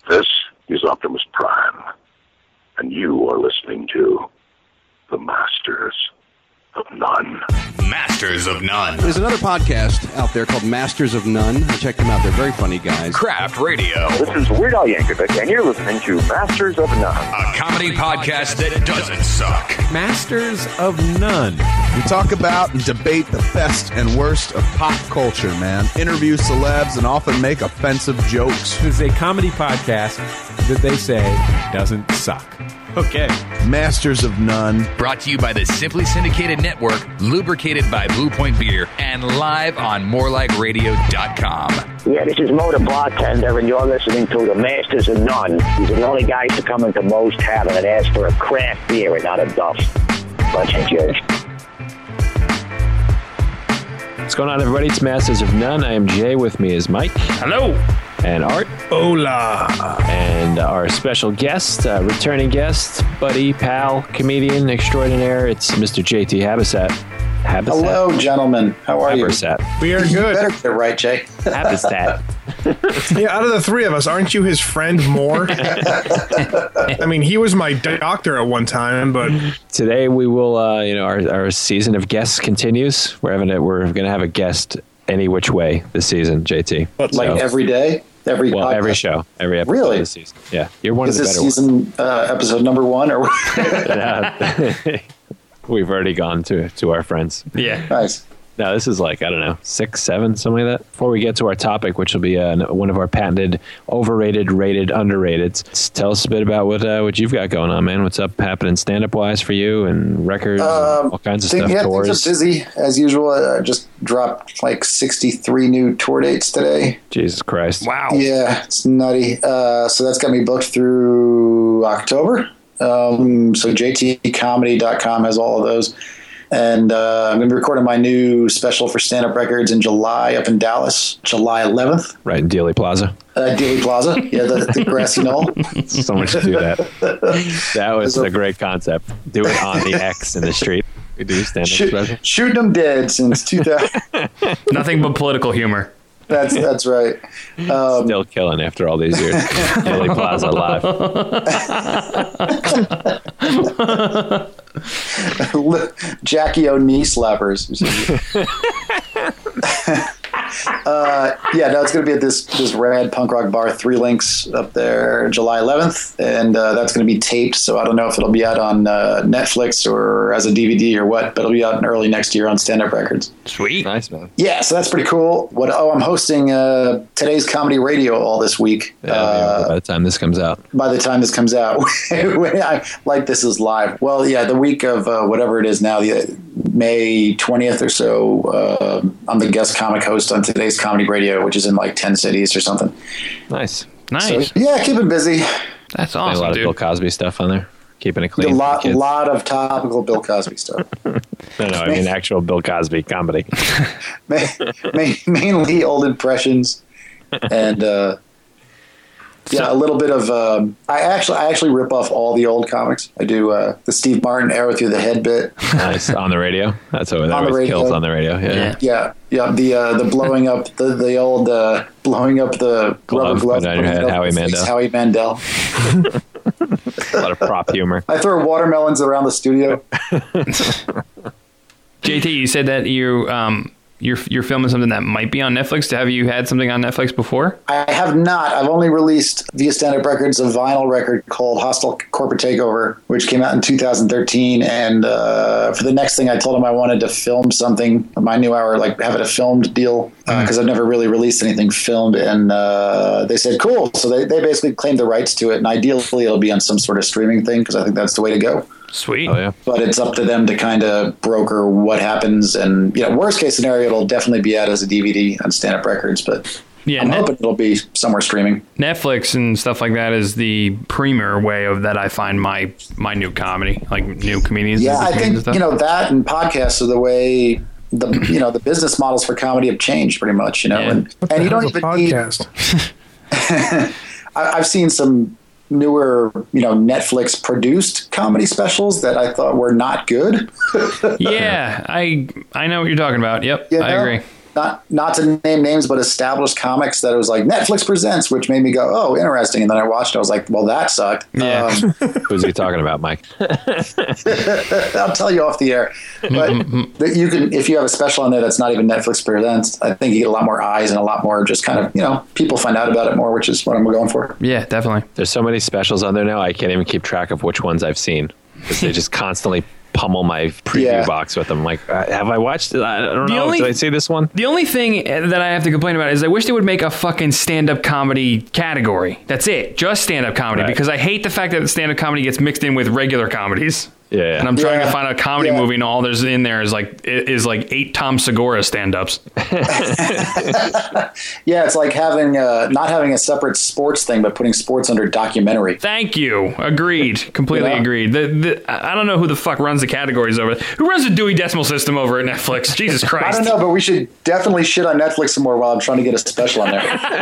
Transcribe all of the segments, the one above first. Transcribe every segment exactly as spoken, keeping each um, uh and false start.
This is Optimus Prime, and you are listening to The Masters of None. Masters of None. There's another podcast out there called Masters of None. Check them out. They're very funny guys. Craft Radio. This is Weird Al Yankovic, and you're listening to Masters of None. A comedy podcast that doesn't suck. Masters of None. We talk about and debate the best and worst of pop culture, man. Interview celebs and often make offensive jokes. This is a comedy podcast that they say doesn't suck. Okay. Masters of None. Brought to you by the Simply Syndicated Network, lubricated by Blue Point Beer, and live on more like radio dot com. Yeah, this is Mo the bartender, and you're listening to the Masters of None. These are the only guys to come into Mo's Tavern and ask for a craft beer and not a Duff. Bunch of jerks. What's going on, everybody? It's Masters of None. I am Jay. With me is Mike. Hello. And Art. Hola. And our special guest, uh, returning guest, buddy, pal, comedian extraordinaire. It's Mister J T Habisat. Habisat. Hello, gentlemen. How are Habisat. you? We are You good. better get it right, Jay. Habisat. Yeah, out of the three of us, aren't you his friend more? I mean, he was my doctor at one time, but Today we will, uh, you know, our, our season of guests continues. We're having it. We're going to have a guest any which way this season, J T. Like So- every day? Every Well, podcast? every show, every episode Really? of the season. Yeah, you're one Is of the this better season uh, episode number one? Or ones. We've already gone to to our friends. yeah. Nice. No, this is like, I don't know, six, seven, something like that. Before we get to our topic, which will be uh, one of our patented, overrated, rated, underrated. Tell us a bit about what uh, what you've got going on, man. What's up happening stand-up wise for you and records, Um, and all kinds of Think, stuff, yeah, tours. things are busy as usual. I just dropped like sixty-three new tour dates today. Jesus Christ. Wow. Yeah, it's nutty. Uh, so that's got me booked through October. Um, so J T comedy dot com has all of those. And uh, I'm going to be recording my new special for Stand Up Records in July up in Dallas, July eleventh. Right in Dealey Plaza. Uh, Dealey Plaza, yeah, the, the grassy knoll. So much to do that. That was a great concept. Do it on the X in the street. We do stand-up Shoot, special. shooting them dead since two thousand. Nothing but political humor. That's that's right. Um, Still killing after all these years. Dealey Plaza live. Jackie O knee slappers. uh, yeah, no, it's going to be at this this rad punk rock bar, Three Links, up there, July eleventh, and uh, that's going to be taped. So I don't know if it'll be out on uh, Netflix or as a D V D or what, but it'll be out in early next year on Stand Up Records. Sweet. Nice, man. Yeah, so that's pretty cool. What? Oh, I'm hosting uh, Today's Comedy Radio all this week. Yeah, uh, by the time this comes out. by the time this comes out, when I, like this is live. Well, yeah, the week of uh, whatever it is now, the May twentieth or so, uh, I'm the guest comic host on Today's Comedy Radio, which is in like ten cities or something. Nice. Nice. So, yeah, keeping busy. That's A awesome, lot of dude. Bill Cosby stuff on there. Keeping it clean. A for lot, the kids. lot of topical Bill Cosby stuff. No, no, I mean actual Bill Cosby comedy. Ma- ma- mainly old impressions, and uh, yeah, a little bit of. Um, I actually, I actually rip off all the old comics. I do uh, the Steve Martin arrow through the head bit. Nice. On the radio. That's what that On the always radio. kills on the radio. Yeah. Yeah. Yeah, yeah. The uh, the blowing up the the old uh, blowing up the Glove, rubber glove. put on your head, putting up Howie his face, Mandel. Howie Mandel. A lot of prop humor. I throw watermelons around the studio. J T, you said that you um you're you're filming something that might be on Netflix. Have you had something on Netflix before? I have not. I've only released via Stand Up Records a vinyl record called Hostile Corporate Takeover, which came out in two thousand thirteen. And uh, for the next thing, I told them I wanted to film something. My new hour, like have it a filmed deal, because uh, I've never really released anything filmed. And uh, they said, cool. So they, they basically claimed the rights to it. And ideally, it'll be on some sort of streaming thing, because I think that's the way to go. Sweet. Oh yeah. But it's up to them to kind of broker what happens. And, you know, worst case scenario, it'll definitely be out as a D V D on Stand Up Records. But Yeah, I'm Net- hoping it'll be somewhere streaming. Netflix and stuff like that is the premier way of that I find my my new comedy, like new comedians. Yeah, and I comedians and think, stuff. you know, that and podcasts are the way the, you know, the business models for comedy have changed pretty much, you know, Yeah. and, and you don't even podcast. need, I, I've seen some newer, you know, Netflix produced comedy specials that I thought were not good. Yeah, I I know what you're talking about. Yep, You I know? agree. not not to name names, but established comics that it was like Netflix presents, which made me go, oh, interesting. And then I watched it. I was like, well, that sucked. Yeah. Um, Who's he talking about, Mike? I'll tell you off the air. But that you can, if you have a special on there that's not even Netflix presents, I think you get a lot more eyes and a lot more just kind of, you know, people find out about it more, which is what I'm going for. Yeah, definitely. There's so many specials on there now, I can't even keep track of which ones I've seen. Because they just constantly pummel my preview Yeah. box with them. Like, uh, have I watched it? I don't The know. only- Did I see this one? The only thing that I have to complain about is I wish they would make a fucking stand-up comedy category. That's it. Just stand-up comedy. Right. Because I hate the fact that stand-up comedy gets mixed in with regular comedies. Yeah, yeah. And I'm trying Yeah. to find a comedy Yeah. movie and all there's in there is like is like eight Tom Segura stand-ups. Yeah, it's like having uh, not having a separate sports thing, but putting sports under documentary. Thank you. Agreed. Completely Yeah. agreed. The, the, I don't know who the fuck runs the categories over there. Who runs the Dewey Decimal System over at Netflix? Jesus I Christ. don't know, but we should definitely shit on Netflix some more while I'm trying to get a special on there.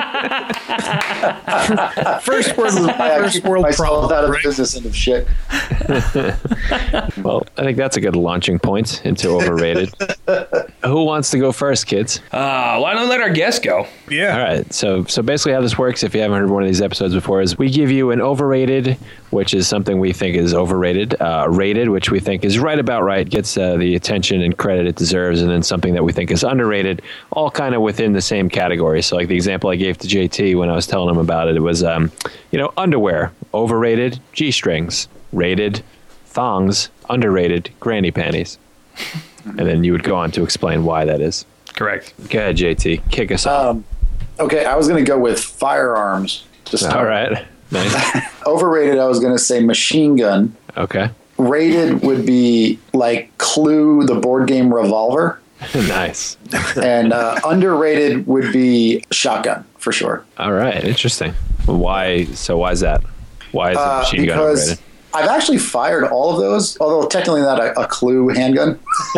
First world, I first keep world myself problem. out of the Right? business end of shit. Well, I think that's a good launching point into overrated. Who wants to go first, kids? Uh, why don't we let our guest go? Yeah. All right. So, so basically, how this works, if you haven't heard one of these episodes before, is we give you an overrated, which is something we think is overrated, uh, rated, which we think is right about right, gets uh, the attention and credit it deserves, and then something that we think is underrated, all kind of within the same category. So, like the example I gave to J T when I was telling him about it, it was, um, you know, underwear, overrated, G-strings, rated, thongs, underrated, granny panties. And then you would go on to explain why that is. Correct. Go ahead, J T. Kick us off. Um, okay, I was going to go with firearms to start. All right. Nice. Overrated, I was going to say machine gun. Okay. Rated would be like Clue, the board game Revolver. Nice. And uh, underrated would be shotgun, for sure. All right. Interesting. Why? So why is that? Why is the Uh, machine gun because overrated? I've actually fired all of those, although technically not a, a Clue handgun.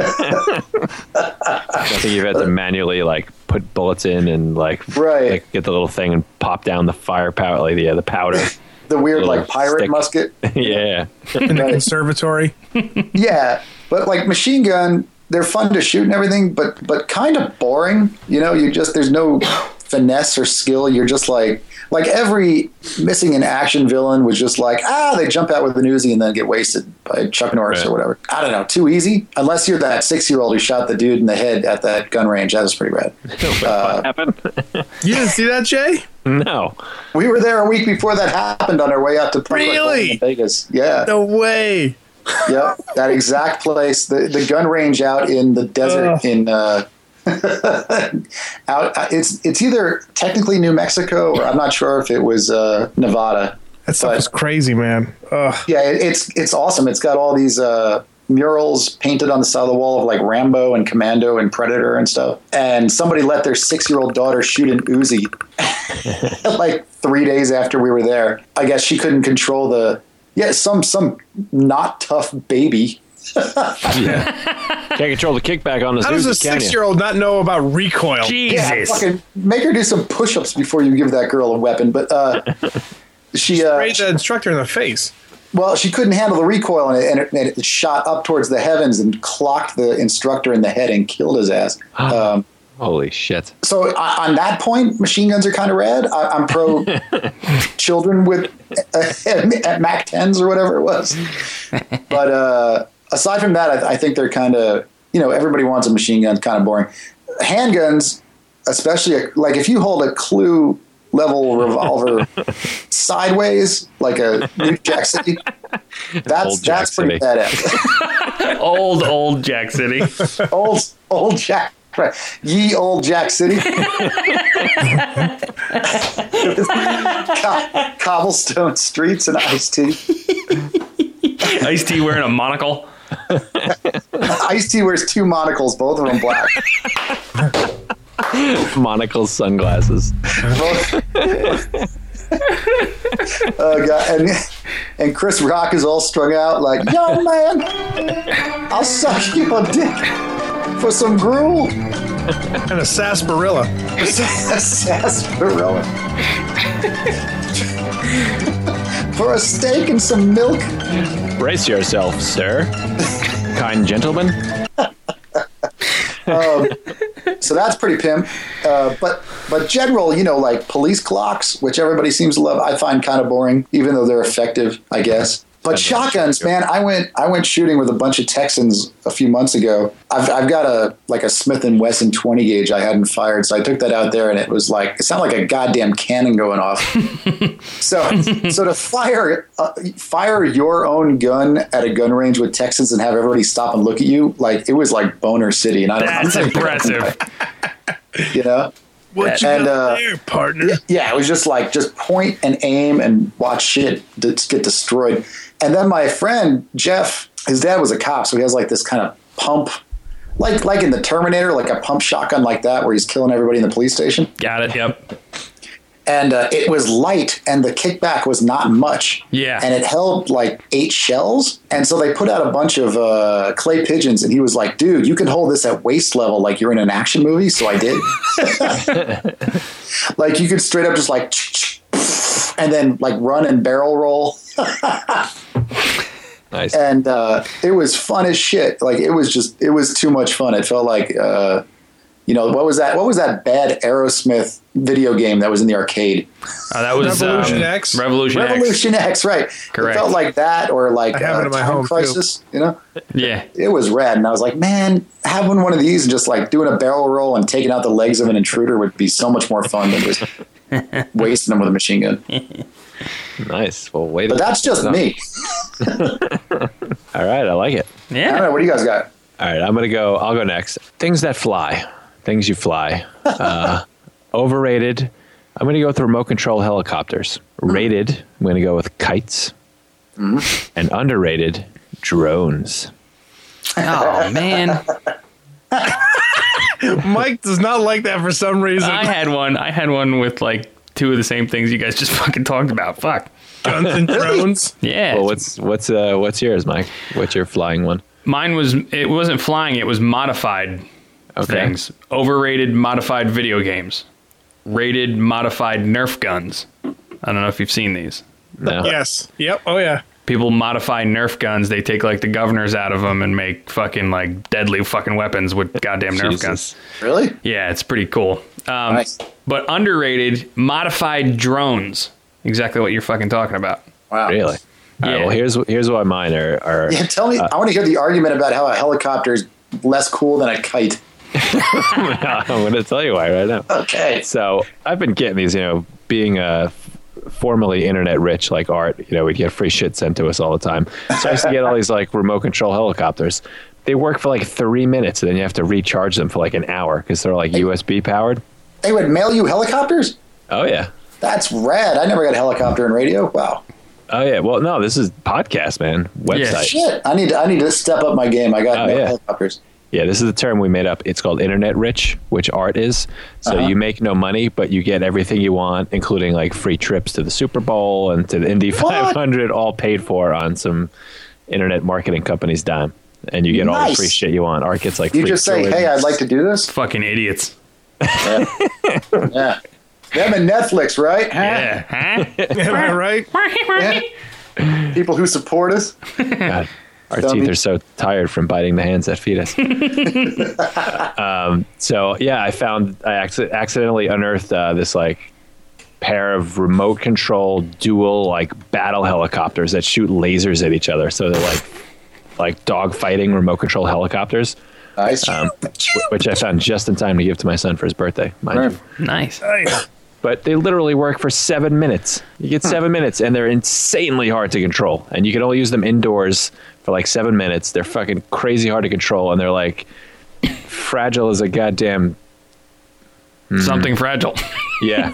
I think you've had to manually like put bullets in and like, Right. like get the little thing and pop down the firepower, like yeah, the powder. The weird Little like pirate stick. musket. Yeah. In the conservatory. Yeah, but like machine gun, they're fun to shoot and everything, but but kind of boring. You know, you just there's no finesse or skill. You're just like like every missing in action villain was just like ah, they jump out with an Uzi and then get wasted by Chuck Norris Right. or whatever. I don't know, too easy. Unless you're that six year old who shot the dude in the head at that gun range, that was pretty rad. Uh, What happened? You didn't see that, Jay? No. we were there a week before that happened on our way out to Park Really? in Vegas. Yeah. No way. Yep, that exact place, the the gun range out in the desert Ugh. in uh, out. It's it's either technically New Mexico or I'm not sure if it was uh, Nevada. That stuff But- is crazy, man. Ugh. Yeah, it, it's it's awesome. It's got all these uh, murals painted on the side of the wall of like Rambo and Commando and Predator and stuff. And somebody let their six year old daughter shoot an Uzi like three days after we were there. I guess she couldn't control the. Yeah, some some not tough baby. Can't control the kickback on this. How does a Uzi, can you? six-year-old not know about recoil? Yeah, Jesus. fucking make her do some push-ups before you give that girl a weapon. But uh, she, uh, Sprayed the instructor in the face. well, she couldn't handle the recoil, and it, and, it, and it shot up towards the heavens and clocked the instructor in the head and killed his ass. Um, Holy shit. so uh, on that point, machine guns are kind of rad. I, I'm pro children with uh, at, at Mac tens or whatever it was. But uh, aside from that, I, I think they're kind of, you know, everybody wants a machine gun, kind of boring. Handguns, especially a, like if you hold a Clue level revolver sideways, like a New Jack City, that's Old Jack that's pretty City. badass. Old, old Jack City. old old Jack. Right. Ye old Jack City. Co- cobblestone streets and iced tea. Ice-T wearing a monocle. Iced tea wears two monocles, both of them black. Monocles, sunglasses. Both. Oh, God. And, and Chris Rock is all strung out like, yo, man, I'll suck your dick for some gruel. And a sarsaparilla. Sarsaparilla. For a steak and some milk. Brace yourself, sir. Kind gentleman. Um, So that's pretty pimp. Uh, but but general, you know, like police clocks, which everybody seems to love, I find kind of boring, even though they're effective, I guess. But shotguns, man, I went I went shooting with a bunch of Texans a few months ago. I've I've got a like a Smith and Wesson twenty gauge I hadn't fired, so I took that out there, and it was like it sounded like a goddamn cannon going off. so so to fire uh, fire your own gun at a gun range with Texans and have everybody stop and look at you, like it was like Boner City, and I don't. That's I'm impressive. You know. What you and, got uh, there, partner? Yeah, it was just like just point and aim and watch shit get destroyed. And then my friend Jeff, his dad was a cop, so he has like this kind of pump, like like in the Terminator, like a pump shotgun like that, where he's killing everybody in the police station. Got it. Yep. And uh, it was light, and the kickback was not much. Yeah. And it held like eight shells. And so they put out a bunch of uh, clay pigeons, and he was like, dude, you can hold this at waist level like you're in an action movie. So I did. Like you could straight up just like, and then like run and barrel roll. Nice. And uh, it was fun as shit. Like it was just, it was too much fun. It felt like, uh, you know, what was that? What was that bad Aerosmith video game that was in the arcade? Uh, that was Revolution um, X. Revolution, Revolution X. X, right? Correct. It felt like that, or like I have uh, it in my Time home, Crisis. You know, Yeah. it was rad. And I was like, man, having one of these and just like doing a barrel roll and taking out the legs of an intruder would be so much more fun than just wasting them with a machine gun. Nice. Well, wait. But that's just me. All right, I like it. All Yeah. right, what do you guys got? All right, I'm gonna go. I'll go next. Things that fly, things you fly. Uh, overrated. I'm gonna go with remote control helicopters. Rated. I'm gonna go with kites. Mm-hmm. And underrated, drones. Oh man. Mike does not like that for some reason. I had one. I had one with like two of the same things you guys just fucking talked about. Fuck. Guns and drones. Yeah. Well, what's what's uh, what's yours, Mike? What's your flying one? Mine was, it wasn't flying, it was modified Okay. things. Overrated modified video games. Rated modified Nerf guns. I don't know if you've seen these. No. Yes. Yep. Oh yeah. People modify Nerf guns. They take like the governors out of them and make fucking like deadly fucking weapons with goddamn Nerf Jesus. guns. Really? Yeah, it's pretty cool. Um, Nice. But underrated modified drones. Exactly what you're fucking talking about. Wow. Really? All right, Yeah. well, here's here's why mine are. are Yeah, tell me. I want to hear the argument about how a helicopter is less cool than a kite. I'm going to tell you why right now. Okay. So I've been getting these, you know, being a formerly internet rich like Art, you know, we'd get free shit sent to us all the time. So I used to get all these like remote control helicopters. They work for like three minutes and then you have to recharge them for like an hour because they're like U S B powered. They would mail you helicopters? Oh, yeah. That's rad. I never got a helicopter in radio. Wow. Oh, yeah. Well, no, this is podcast, man. Website. Shit. I need to, I need to step up my game. I got Oh, no yeah. helicopters. Yeah, this is the term we made up. It's called internet rich, which Art is. So Uh-huh. you make no money, but you get everything you want, including like free trips to the Super Bowl and to the Indy five hundred, all paid for on some internet marketing company's dime. And you get all the Nice. free shit you want. Art gets like You free just say, Jordans. hey, I'd like to do this? Fucking idiots. Yeah. yeah. Them and Netflix, right? Huh? Yeah. Huh? Am I right? Yeah. People who support us. God, our Dummy. teeth are so tired from biting the hands that feed us. um, so yeah, I found I acc- accidentally unearthed uh, this like pair of remote control dual like battle helicopters that shoot lasers at each other. So they're like like dog fighting remote control helicopters. Nice. Um, wh- which I found just in time to give to my son for his birthday. Mind Right. you. Nice. Nice. But they literally work for seven minutes. You get seven minutes, and they're insanely hard to control. And you can only use them indoors for like seven minutes. They're fucking crazy hard to control, and they're like fragile as a goddamn Something fragile. yeah.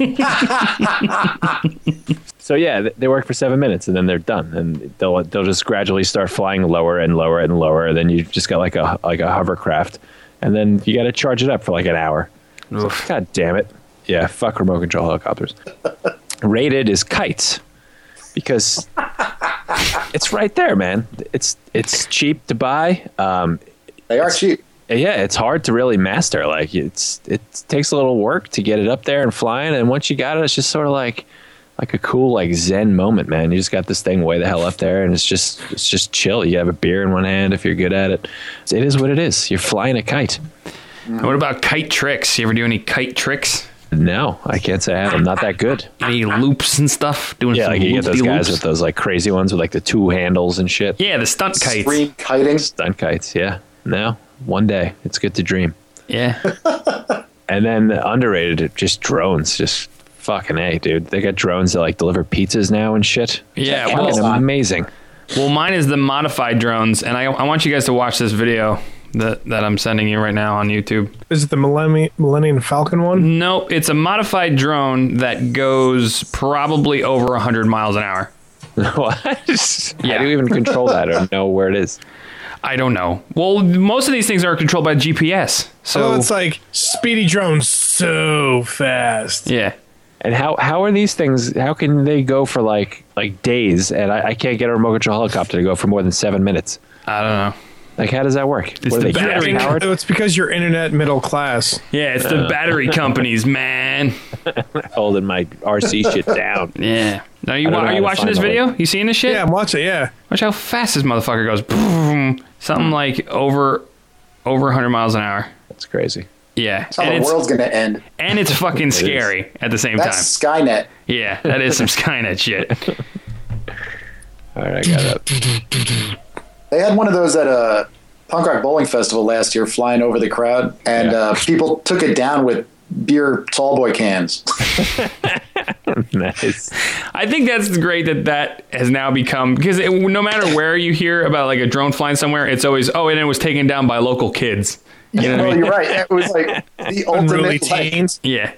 So yeah, th- they work for seven minutes, and then they're done, and they'll they'll just gradually start flying lower and lower and lower. And then you just got like a like a hovercraft, and then you got to charge it up for like an hour. So, God damn it. Yeah, fuck remote control helicopters. Rated is kites because it's right there, man. It's it's cheap to buy. Um, They are cheap. yeah, it's hard to really master. Like it's it takes a little work to get it up there and flying, and once you got it, it's just sort of like like a cool like Zen moment, man. You just got this thing way the hell up there, and it's just it's just chill. You have a beer in one hand if you're good at it. It is what it is. You're flying a kite. And what about kite tricks? You ever do any kite tricks? No, I can't say I have. I'm not that good. Any loops and stuff? Doing Yeah, some like you get those guys loop-de-loops? with those like crazy ones with like the two handles and shit. Yeah, the stunt kites. Extreme kiting. Stunt kites, yeah. No, one day. It's good to dream. Yeah. And then underrated, just drones. Just fucking A, dude. They got drones that like deliver pizzas now and shit. Yeah, Check well, it Fucking out. amazing. well, mine is the modified drones, and I, I want you guys to watch this video that, that I'm sending you right now on YouTube. Is it the Millennium, Millennium Falcon one? No, it's a modified drone that goes probably over one hundred miles an hour. What? Yeah. How do you even control that or know where it is? I don't know. Well, most of these things are controlled by G P S. So So, it's like speedy drones so fast. yeah. And how how are these things? How can they go for like like days? And I, I can't get a remote control helicopter to go for more than seven minutes. I don't know. Like, how does that work? It's What are the they battery gas powered? It's because you're internet middle class. Yeah, it's the battery companies, man. Holding my R C shit down. Yeah. Now you I don't wa- know are how you to watching find this the video? link. You seeing this shit? Yeah, I'm watching. Yeah, Watch how fast this motherfucker goes. Boom. Something like over over one hundred miles an hour. That's crazy. Yeah. That's how And the it's, world's going to end. and it's fucking scary at the same That's time. Skynet. Yeah, that is some Skynet shit. All right, I got it. They had one of those at a punk rock bowling festival last year, flying over the crowd, and Yeah. uh, people took it down with beer tall boy cans. Nice. I think that's great that that has now become, because it, no matter where you hear about like a drone flying somewhere, it's always, oh, and it was taken down by local kids. You know what I Well, mean? you're right. It was like the unruly ultimate, like, teens. Yeah.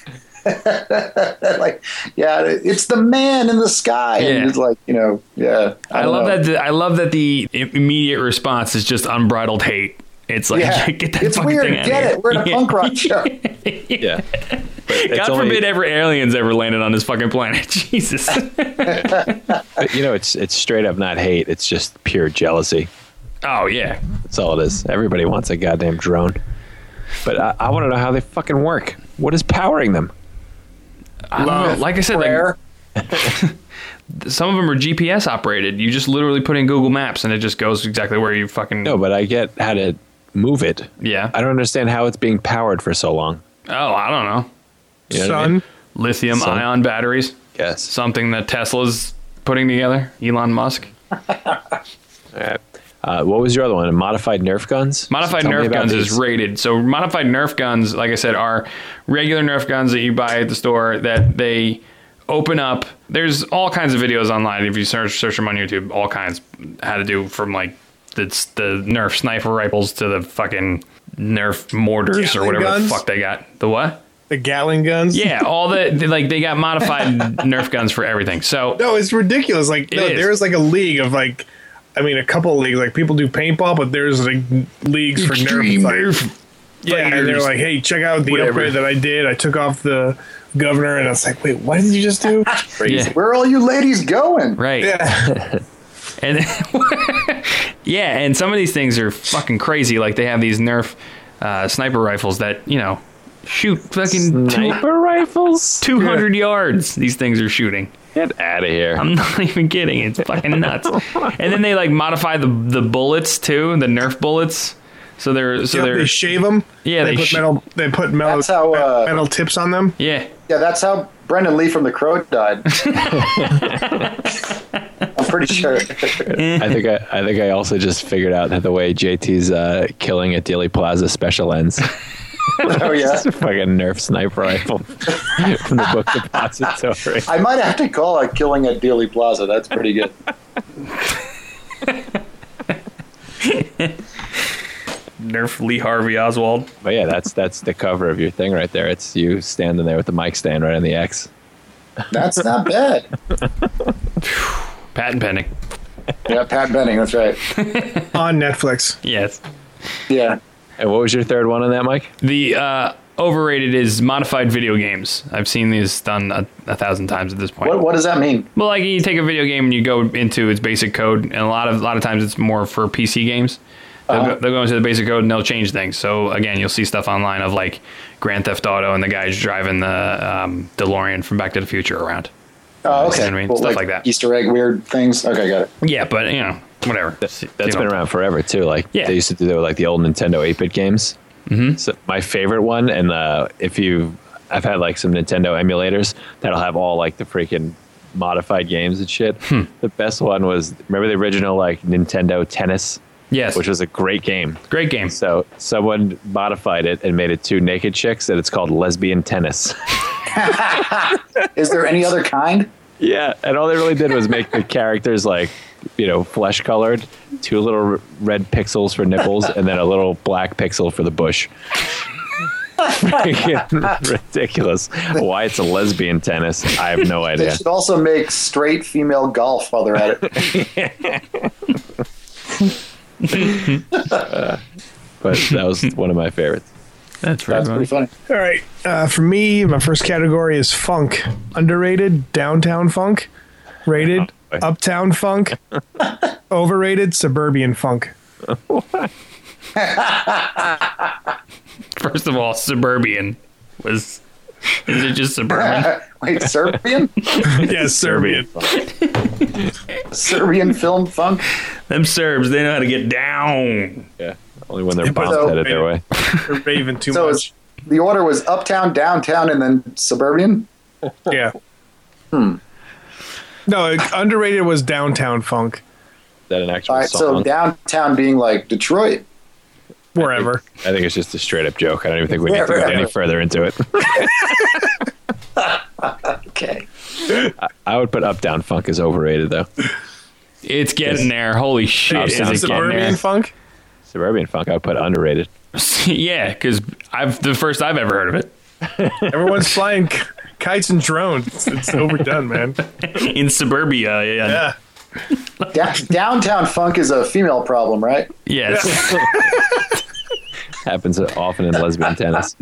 like, yeah, it's the man in the sky. Yeah. And it's like, you know, yeah. I, don't love know. that. The, I love that the immediate response is just unbridled hate. It's like, Yeah. get that It's fucking weird. thing out Get of here. it. We're in a punk rock show. Yeah. But it's God only- forbid ever aliens ever landed on this fucking planet. Jesus. But, you know, it's it's straight up not hate. It's just pure jealousy. Oh, yeah. That's all it is. Everybody wants a goddamn drone. But I, I want to know how they fucking work. What is powering them? I don't know. Like I said, Prayer. like, some of them are G P S operated. You just literally put in Google Maps and it just goes exactly where you fucking. No, but I get how to move it. Yeah. I don't understand how it's being powered for so long. Oh, I don't know. You know what I Sun. mean? Lithium Sun. ion batteries. Yes. Something that Tesla's putting together. Elon Musk. All right. Uh, what was your other one? Modified Nerf guns? Modified Tell me Nerf about guns is these. rated. So modified Nerf guns, like I said, are regular Nerf guns that you buy at the store that they open up. There's all kinds of videos online. If you search search them on YouTube, all kinds how to do from like the the Nerf sniper rifles to the fucking Nerf mortars or Gatling whatever guns? the fuck they got. The what? The Gatling guns. Yeah, all the they- like they got modified Nerf guns for everything. So No, it's ridiculous. Like, It no, is. there's like a league of like, I mean, a couple of leagues. Like, people do paintball, but there's like leagues for Extreme Nerf. Nerf Like, yeah, and they're fighters. like, hey, check out the Whatever. upgrade that I did. I took off the governor, and I was like, wait, what did you just do? Yeah. Where are all you ladies going? Right. Yeah. And yeah, and some of these things are fucking crazy. Like they have these Nerf uh, sniper rifles that, you know, shoot fucking Sniper rifles? two hundred yards. These things are shooting. Get out of here. I'm not even kidding. It's fucking nuts. And then they like modify the the bullets too, the Nerf bullets. So they're so Yep, they're they shave them. Yeah, they, they put sh- metal. They put metal. That's how, uh, metal tips on them. yeah. Yeah, that's how Brendan Lee from The Crow died. I'm pretty sure. I think I, I think I also just figured out that the way J T's uh, killing at Dealey Plaza special ends. Oh, yeah. It's a fucking Nerf sniper rifle from the book depository. I might have to call it Killing at Dealey Plaza. That's pretty good. Nerf Lee Harvey Oswald. But yeah, that's that's the cover of your thing right there. It's you standing there with the mic stand right on the X. That's not bad. Patent pending. Yeah, Pat Benning. That's right. On Netflix. Yes. Yeah. And what was your third one on that, Mike? The uh, overrated is modified video games. I've seen these done a, a thousand times at this point. What, what does that mean? Well, like you take a video game and you go into its basic code, and a lot of a lot of times it's more for P C games. They'll, Uh-huh. go, they'll go into the basic code and they'll change things. So again, you'll see stuff online of like Grand Theft Auto and the guys driving the um, DeLorean from Back to the Future around. Oh, You okay. know what I mean? Well, Stuff like that. Easter egg weird things. Okay, got it. Yeah, but you know, whatever. That's You been know. around forever too. Like Yeah. they used to do that with like the old Nintendo eight-bit games. Mm-hmm. So my favorite one, and uh, if you, I've had like some Nintendo emulators that'll have all like the freaking modified games and shit. Hmm. The best one was, remember the original like Nintendo Tennis? Yes. Which was a great game. Great game. So someone modified it and made it two naked chicks, and it's called Lesbian Tennis. Is there any other kind? Yeah, and all they really did was make the characters like, you know, flesh colored, two little r- red pixels for nipples, and then a little black pixel for the bush. Freaking ridiculous. Why it's a lesbian tennis, I have no They idea. should also make straight female golf while they're at it. uh, but that was one of my favorites. That's That's pretty funny. All right. Uh, for me, my first category is funk. Underrated, downtown funk. Rated, Oh, uptown funk. Overrated, suburban funk. First of all, suburban was. Is it just suburban? Wait, Serbian? Yes, Serbian. Serbian film funk? Them Serbs, they know how to get down. Yeah, only when they're but bombs so- headed their way. They're raving too So much. it's, the order was uptown, downtown, and then suburban? Yeah. Hmm. No, it- underrated was downtown funk. Is that an actual All right, song? so downtown being like Detroit. Wherever. I think it's just a straight up joke. I don't even think we need to go Wherever. any further into it. Okay. I, I would put uptown funk as overrated though. It's getting there. Holy shit. Is it getting Suburban there? funk? Suburban funk, I would put underrated. Yeah, because I've the first I've ever heard of it. Everyone's flying k- kites and drones. It's, it's overdone, man. In suburbia, yeah. Yeah. Da- downtown funk is a female problem, right? Yes. Happens often in lesbian tennis.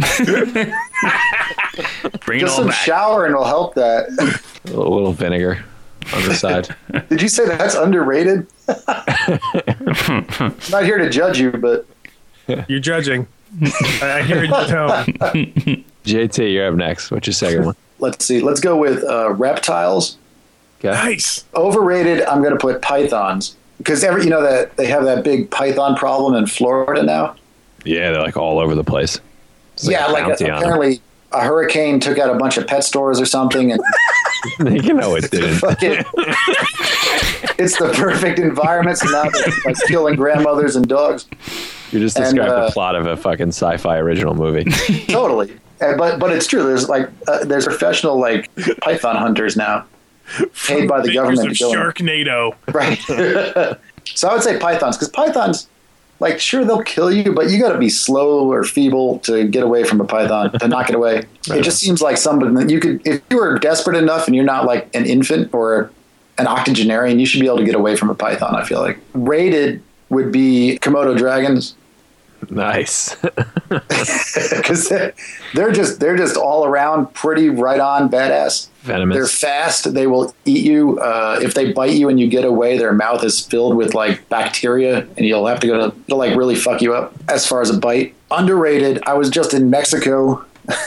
Bring it Just all some back. showering will help that. A little, little vinegar on the side. Did you say that's underrated? I'm not here to judge you, but You're judging. I I hear your tone. J T, you're up next. What's your second one? let's see. Let's go with uh, reptiles. Okay. Nice. Overrated, I'm going to put pythons. Because every, you know that they have that big python problem in Florida now? Yeah, they're like all over the place. It's yeah, a like bounty on 'em. apparently a hurricane took out a bunch of pet stores or something, and You know it didn't. fucking, it's the perfect environment. So now they're like killing grandmothers and dogs. You just And, described uh, the plot of a fucking sci-fi original movie. Totally, and, but but it's true. There's like uh, there's professional like python hunters now, paid by the Makers government of to go in. Sharknado. Right. So I would say pythons, because pythons, like, sure, they'll kill you, but you got to be slow or feeble to get away from a python, to knock it away. It just seems like somebody that you could, if you were desperate enough and you're not like an infant or an octogenarian, you should be able to get away from a python, I feel like. Rated would be Komodo dragons. Nice. Because they're, they're just they're just all around pretty right on badass. Venomous. They're fast. They will eat you. Uh, if they bite you and you get away, their mouth is filled with like bacteria, and you'll have to go to it'll like really fuck you up. As far as a bite, underrated. I was just in Mexico,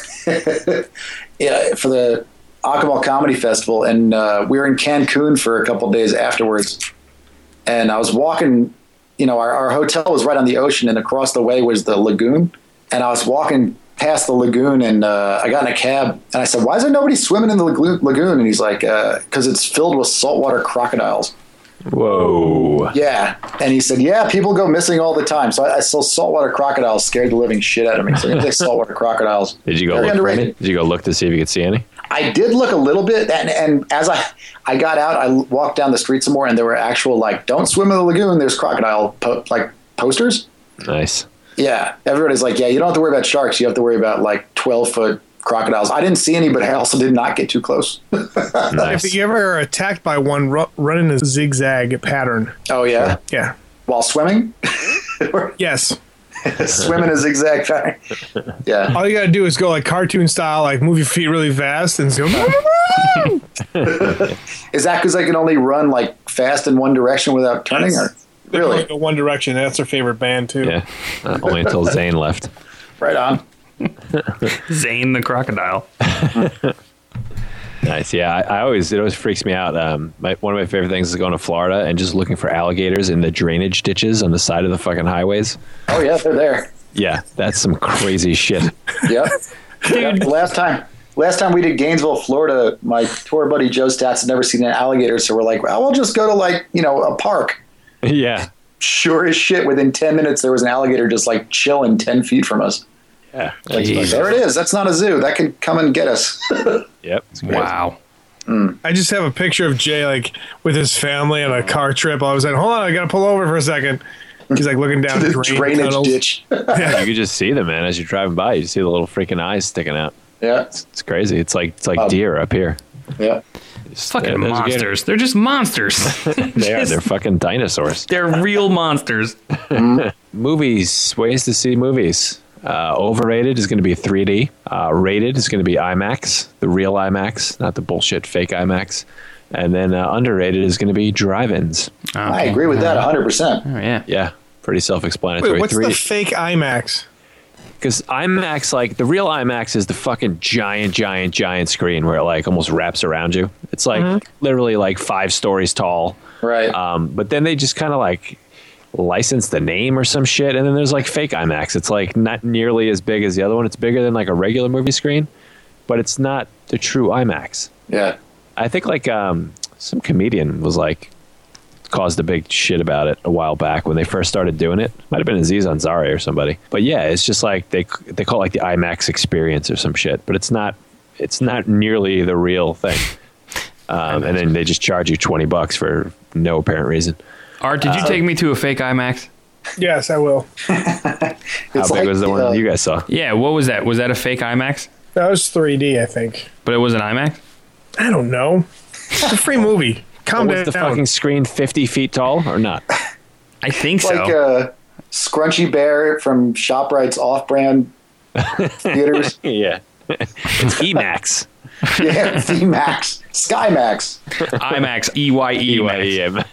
yeah, for the Acapulco Comedy Festival, and uh, we were in Cancun for a couple days afterwards. And I was walking. You know, our, our hotel was right on the ocean, and across the way was the lagoon. And I was walking past the lagoon, and uh, I got in a cab, and I said, "Why is there nobody swimming in the lagoon?" lagoon? And he's like, "Because uh, it's filled with saltwater crocodiles." Whoa. Yeah, and he said, "Yeah, people go missing all the time." So I, I saw saltwater crocodiles scared the living shit out of me. So I think saltwater crocodiles. Did you go Very look for any? underrated. Did you go look to see if you could see any? I did look a little bit, and, and as I I got out, I walked down the street some more, and there were actual like, "Don't swim in the lagoon." There's crocodile po- like posters. Nice. Yeah, everybody's like, "Yeah, you don't have to worry about sharks. You have to worry about like twelve foot crocodiles." I didn't see any, but I also did not get too close. Nice. If you ever are attacked by one, ru- run in a zigzag pattern. Oh yeah, Yeah. while swimming, Yes. swim in a zigzag pattern. Yeah. All you gotta do is go like cartoon style, like move your feet really fast and go. Is that because I can only run like fast in one direction without turning? Or They really? go One Direction. That's their favorite band too. Yeah. Uh, only until Zane left. Right on. Zane the crocodile. Nice. Yeah, I, I always it always freaks me out. Um, my, one of my favorite things is going to Florida and just looking for alligators in the drainage ditches on the side of the fucking highways. Oh yeah, they're there. Yeah, that's some crazy shit. Yep. Yep. The last time, last time we did Gainesville, Florida, my tour buddy Joe Stats had never seen an alligator, so we're like, well, we'll just go to like you know a park. Yeah. Sure as shit, within ten minutes there was an alligator just like chilling ten feet from us. Yeah. Like, like, there it is. That's not a zoo. That could come and get us. Yep. Wow. Mm. I just have a picture of Jay like with his family on a car trip. I was like, hold on, I gotta pull over for a second. He's like looking down the drain drainage tunnels. ditch. Yeah. You could just see them, man, as you're driving by. You just see the little freaking eyes sticking out. Yeah. It's, it's crazy. It's like it's like Um, deer up here. Yeah. Just, Fucking uh, there's a gator. monsters. They're just monsters. They are. They're fucking dinosaurs. They're real monsters. Movies. Ways to see movies. Uh, overrated is going to be three D. Uh, rated is going to be IMAX, the real IMAX, not the bullshit fake IMAX. And then uh, underrated is going to be drive-ins. Okay. I agree with that one hundred percent. Oh, yeah. Yeah, pretty self-explanatory. Wait, what's three D. the fake IMAX? Because IMAX, like the real IMAX, is the fucking giant, giant, giant screen where it like almost wraps around you. It's like Mm-hmm. literally like five stories tall. Right. Um, but then they just kind of like license the name or some shit, and then there's like fake IMAX. It's like not nearly as big as the other one. It's bigger than like a regular movie screen, but it's not the true IMAX. Yeah. I think like um, some comedian was like caused a big shit about it a while back when they first started doing it. Might have been Aziz Ansari or somebody. But yeah, it's just like they they call it like the IMAX experience or some shit. But it's not it's not nearly the real thing. Um, and then they just charge you twenty bucks for no apparent reason. Art, did you Uh, take me to a fake IMAX? Yes, I will. How It's big like was the the, one uh, you guys saw? Yeah, what was that? Was that a fake IMAX? That was three D, I think. But it was an IMAX? I don't know. It's a free movie. Calm Was down. the fucking screen fifty feet tall or not? I think It's so. like a Scrunchy Bear from ShopRite's off-brand theaters. Yeah. It's E-Max. Yeah, V-Max. SkyMax. IMAX, E Y E Max.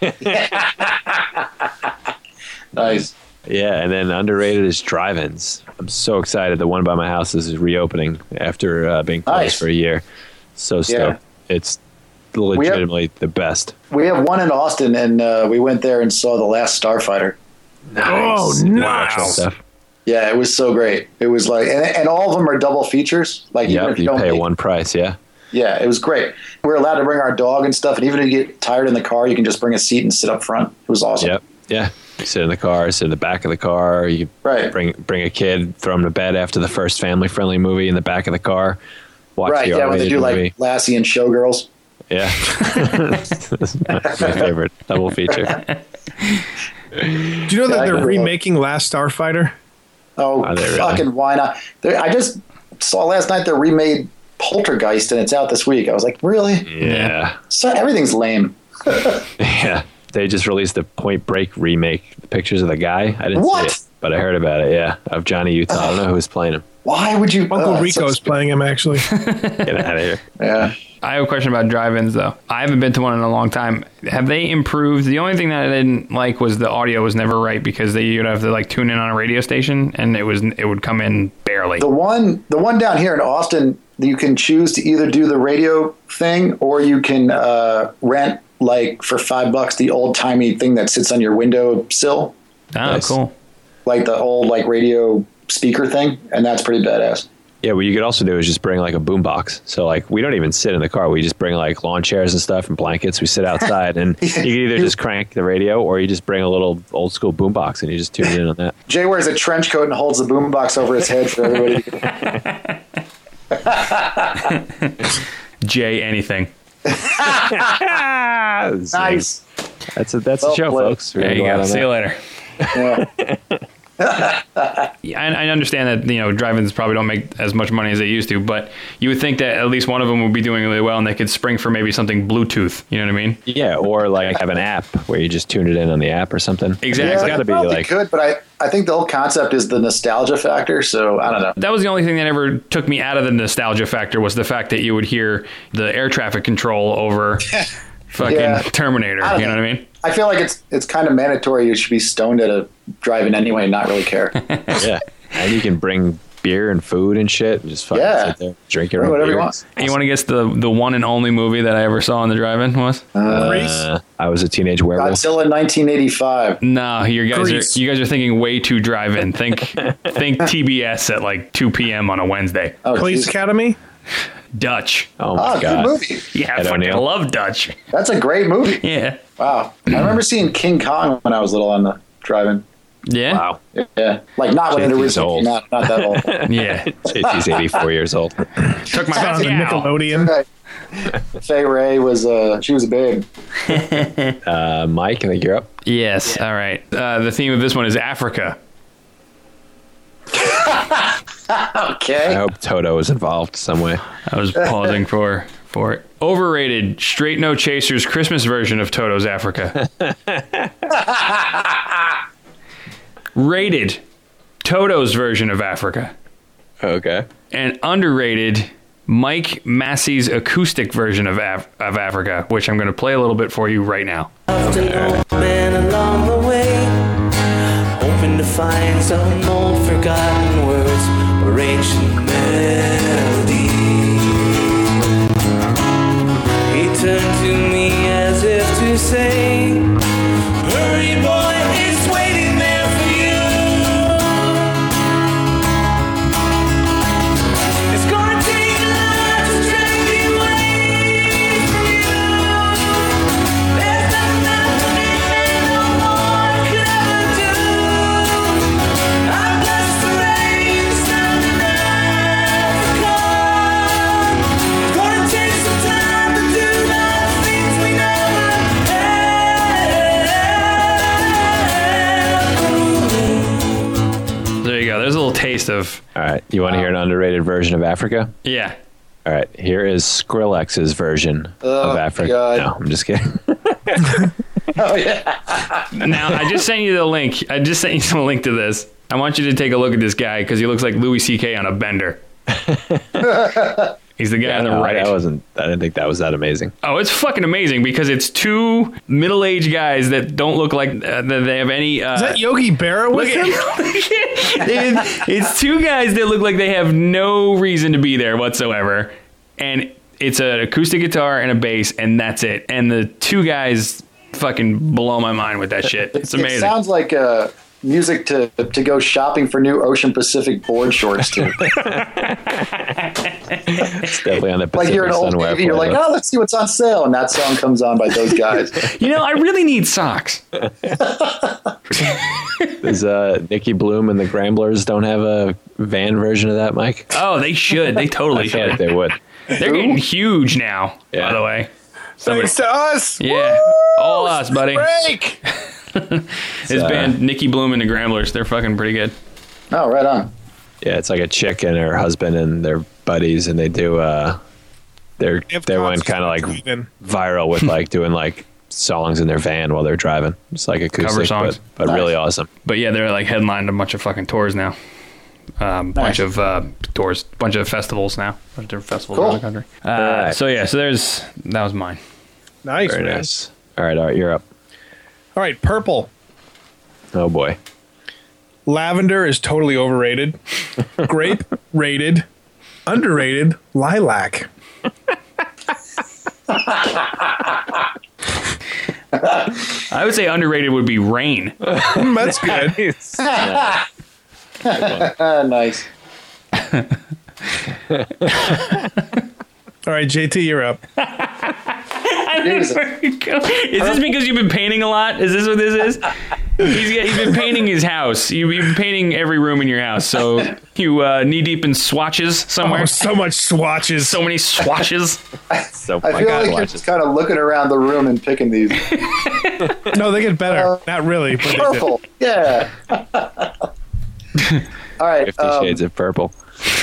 Nice. Yeah, and then underrated is drive-ins. I'm so excited. The one by my house is reopening after uh, being closed Nice. for a year. So stoked. It's legitimately the best. We have one in Austin, and uh, we went there and saw The Last Starfighter. Oh, Watch that nice. stuff. Yeah, it was so great. It was like, and, and all of them are double featers. Like, even Yeah, if you, you don't pay make- one price, yeah. Yeah, it was great. We were allowed to bring our dog and stuff, and even if you get tired in the car, you can just bring a seat and sit up front. It was awesome. Yep. Yeah. You sit in the car, sit in the back of the car. You can Right. bring bring a kid, throw him to bed after the first family-friendly movie in the back of the car. Watch Right, the yeah, when they R-rated do movie. like Lassie and Showgirls. Yeah. That's my, my favorite double feature. Do you know that Yeah, I they're know. remaking Last Starfighter? Oh, Are they really? fucking why not? They- I just saw last night they remade Poltergeist, and it's out this week. I was like, really? Yeah. So everything's lame. Yeah. They just released the Point Break remake, the pictures of the guy. I didn't What? see it, but I heard about it, yeah. Of Johnny Utah. I don't know who's playing him. Why would you? Uncle uh, Rico's so- playing him, actually. Get out of here. Yeah. I have a question about drive-ins, though. I haven't been to one in a long time. Have they improved? The only thing that I didn't like was the audio was never right because they you'd have to like tune in on a radio station, and it was it would come in barely. The one, the one down here in Austin, you can choose to either do the radio thing or you can uh, rent, like for five bucks, the old timey thing that sits on your window sill, Oh, Nice. cool. like the old like radio speaker thing, and that's pretty badass. Yeah, what you could also do is just bring like a boombox. So like we don't even sit in the car. We just bring like lawn chairs and stuff and blankets. We sit outside and you can either just crank the radio or you just bring a little old school boombox and you just tune in on that. Jay wears a trench coat and holds the boombox over his head for everybody. J anything. Nice. That's a that's Well a show, played. folks. We're There gonna you out go. on See you that. later. Yeah. Yeah, I, I understand that you know drive-ins probably don't make as much money as they used to, but you would think that at least one of them would be doing really well, and they could spring for maybe something Bluetooth. You know what I mean? Yeah, or like have an app where you just tune it in on the app or something. Exactly. It's Yeah, got to be probably like could, but I, I think the whole concept is the nostalgia factor. So I don't know. That was the only thing that ever took me out of the nostalgia factor was the fact that you would hear the air traffic control over fucking Yeah. Terminator. I You don't know what I know. mean? I feel like it's it's kind of mandatory. You should be stoned at a drive-in anyway and not really care. yeah, and you can bring beer and food and shit and just fucking Yeah. sit there, drink your Bring own whatever you beer. want. And you want to guess the the one and only movie that I ever saw in the drive-in was? Grease? Uh, I was a teenage werewolf. Godzilla nineteen eighty-five. No, you guys Grease. are you guys are thinking way too drive-in. Think think T B S at like two p.m. on a Wednesday. Oh, Police geez. Academy. Dutch. Oh my Oh, good god! movie. Yeah, I Ed fucking O'Neill. love Dutch. That's a great movie. Yeah. Wow. I remember seeing King Kong when I was little on the drive-in. Yeah. Wow, Yeah. Like, not when it J T's originally old. came out. Not that old. Yeah. J T's eighty-four years old. Took my It's on the Pascal. Nickelodeon. Right. Faye Ray was, uh, she was a babe. Uh, Mike, I think you're up. Yes. All right. Uh, the theme of this one is Africa. I Okay. hope Toto is involved some way. I was pausing for for it. Overrated. Straight No Chasers Christmas version of Toto's Africa. Rated. Toto's version of Africa. Okay. And underrated. Mike Massey's acoustic version of Af- of Africa, which I'm going to play a little bit for you right now. Man along the way, hoping to find some old forgotten words or ancient melody. He turned to me as if to say, hurry boy, it's waiting there for you. It's gonna take a lot to drag me away from you. There's nothing that no one could ever do. I'm blessed to raise sun in Africa. It's gonna take some time to do the things we never had. There you go. There's a little taste of All right. You want to hear an underrated version of Africa? yeah. All right. Here is Skrillex's version Oh, of Africa. God. No, I'm just kidding. Oh, yeah. Now I just sent you the link. I just sent you the link to this. I want you to take a look at this guy because he looks like Louis C K on a bender. He's the guy on the No, right. I wasn't. I didn't think that was that amazing. Oh, it's fucking amazing because it's two middle-aged guys that don't look like uh, that they have any. Uh, Is that Yogi Berra with look him? at- It- it's two guys that look like they have no reason to be there whatsoever, and it's an acoustic guitar and a bass, and that's it. And the two guys fucking blow my mind with that shit. It's It amazing. sounds like uh, music to to go shopping for new Ocean Pacific board shorts to. It's definitely on the Pacific Like you're an old Sunwear Navy, you're like, playlist. oh, let's see what's on sale, and that song comes on by those guys. You know, I really need socks. Does uh, Nicky Bloom and the Gramblers don't have a van version of that, Mike? Oh, they should. They totally I feel like should. they would. They're getting huge now, Yeah. by the way. Thanks to us. Yeah. All us, buddy. Break. His uh, band, Nicky Bloom and the Gramblers, they're fucking pretty good. Oh, right on. Yeah, it's like a chick and her husband and their buddies, and they do. Uh, they're If they God's went kind of like driving. viral with like doing like songs in their van while they're driving. It's like acoustic, songs. but, but Nice. really awesome. But yeah, they're like headlined a bunch of fucking tours now. Um, bunch Nice. of uh, tours, bunch of festivals now. Bunch of different festivals Cool. around the country. Uh, right. So yeah, so there's that was mine. Nice, Very man. nice. All right, all right, you're up. All right, purple. Oh boy. Lavender is totally overrated. Grape rated. Underrated. Lilac. I would say underrated would be Rain. Mm, that's good. Ah, nice. All right, J T, you're up. Jesus. Is this because you've been painting a lot? Is this what this is? He's, he's been painting his house. You, you've been painting every room in your house. So you uh, knee deep in swatches somewhere. Oh, so much swatches. So many swatches. So I my feel God, like you're watch just it. kind of looking around the room and picking these. No, they get better. Not really, but they do. Purple. Yeah. All right. Fifty um, Shades of Purple.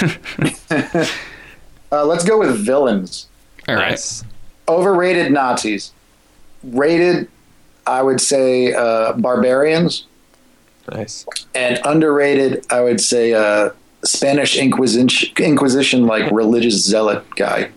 uh, let's go with villains. All right. Nice. Overrated Nazis. Rated, I would say, uh, barbarians. Nice. And underrated, I would say, uh, Spanish Inquisition, Inquisition, like religious zealot guy.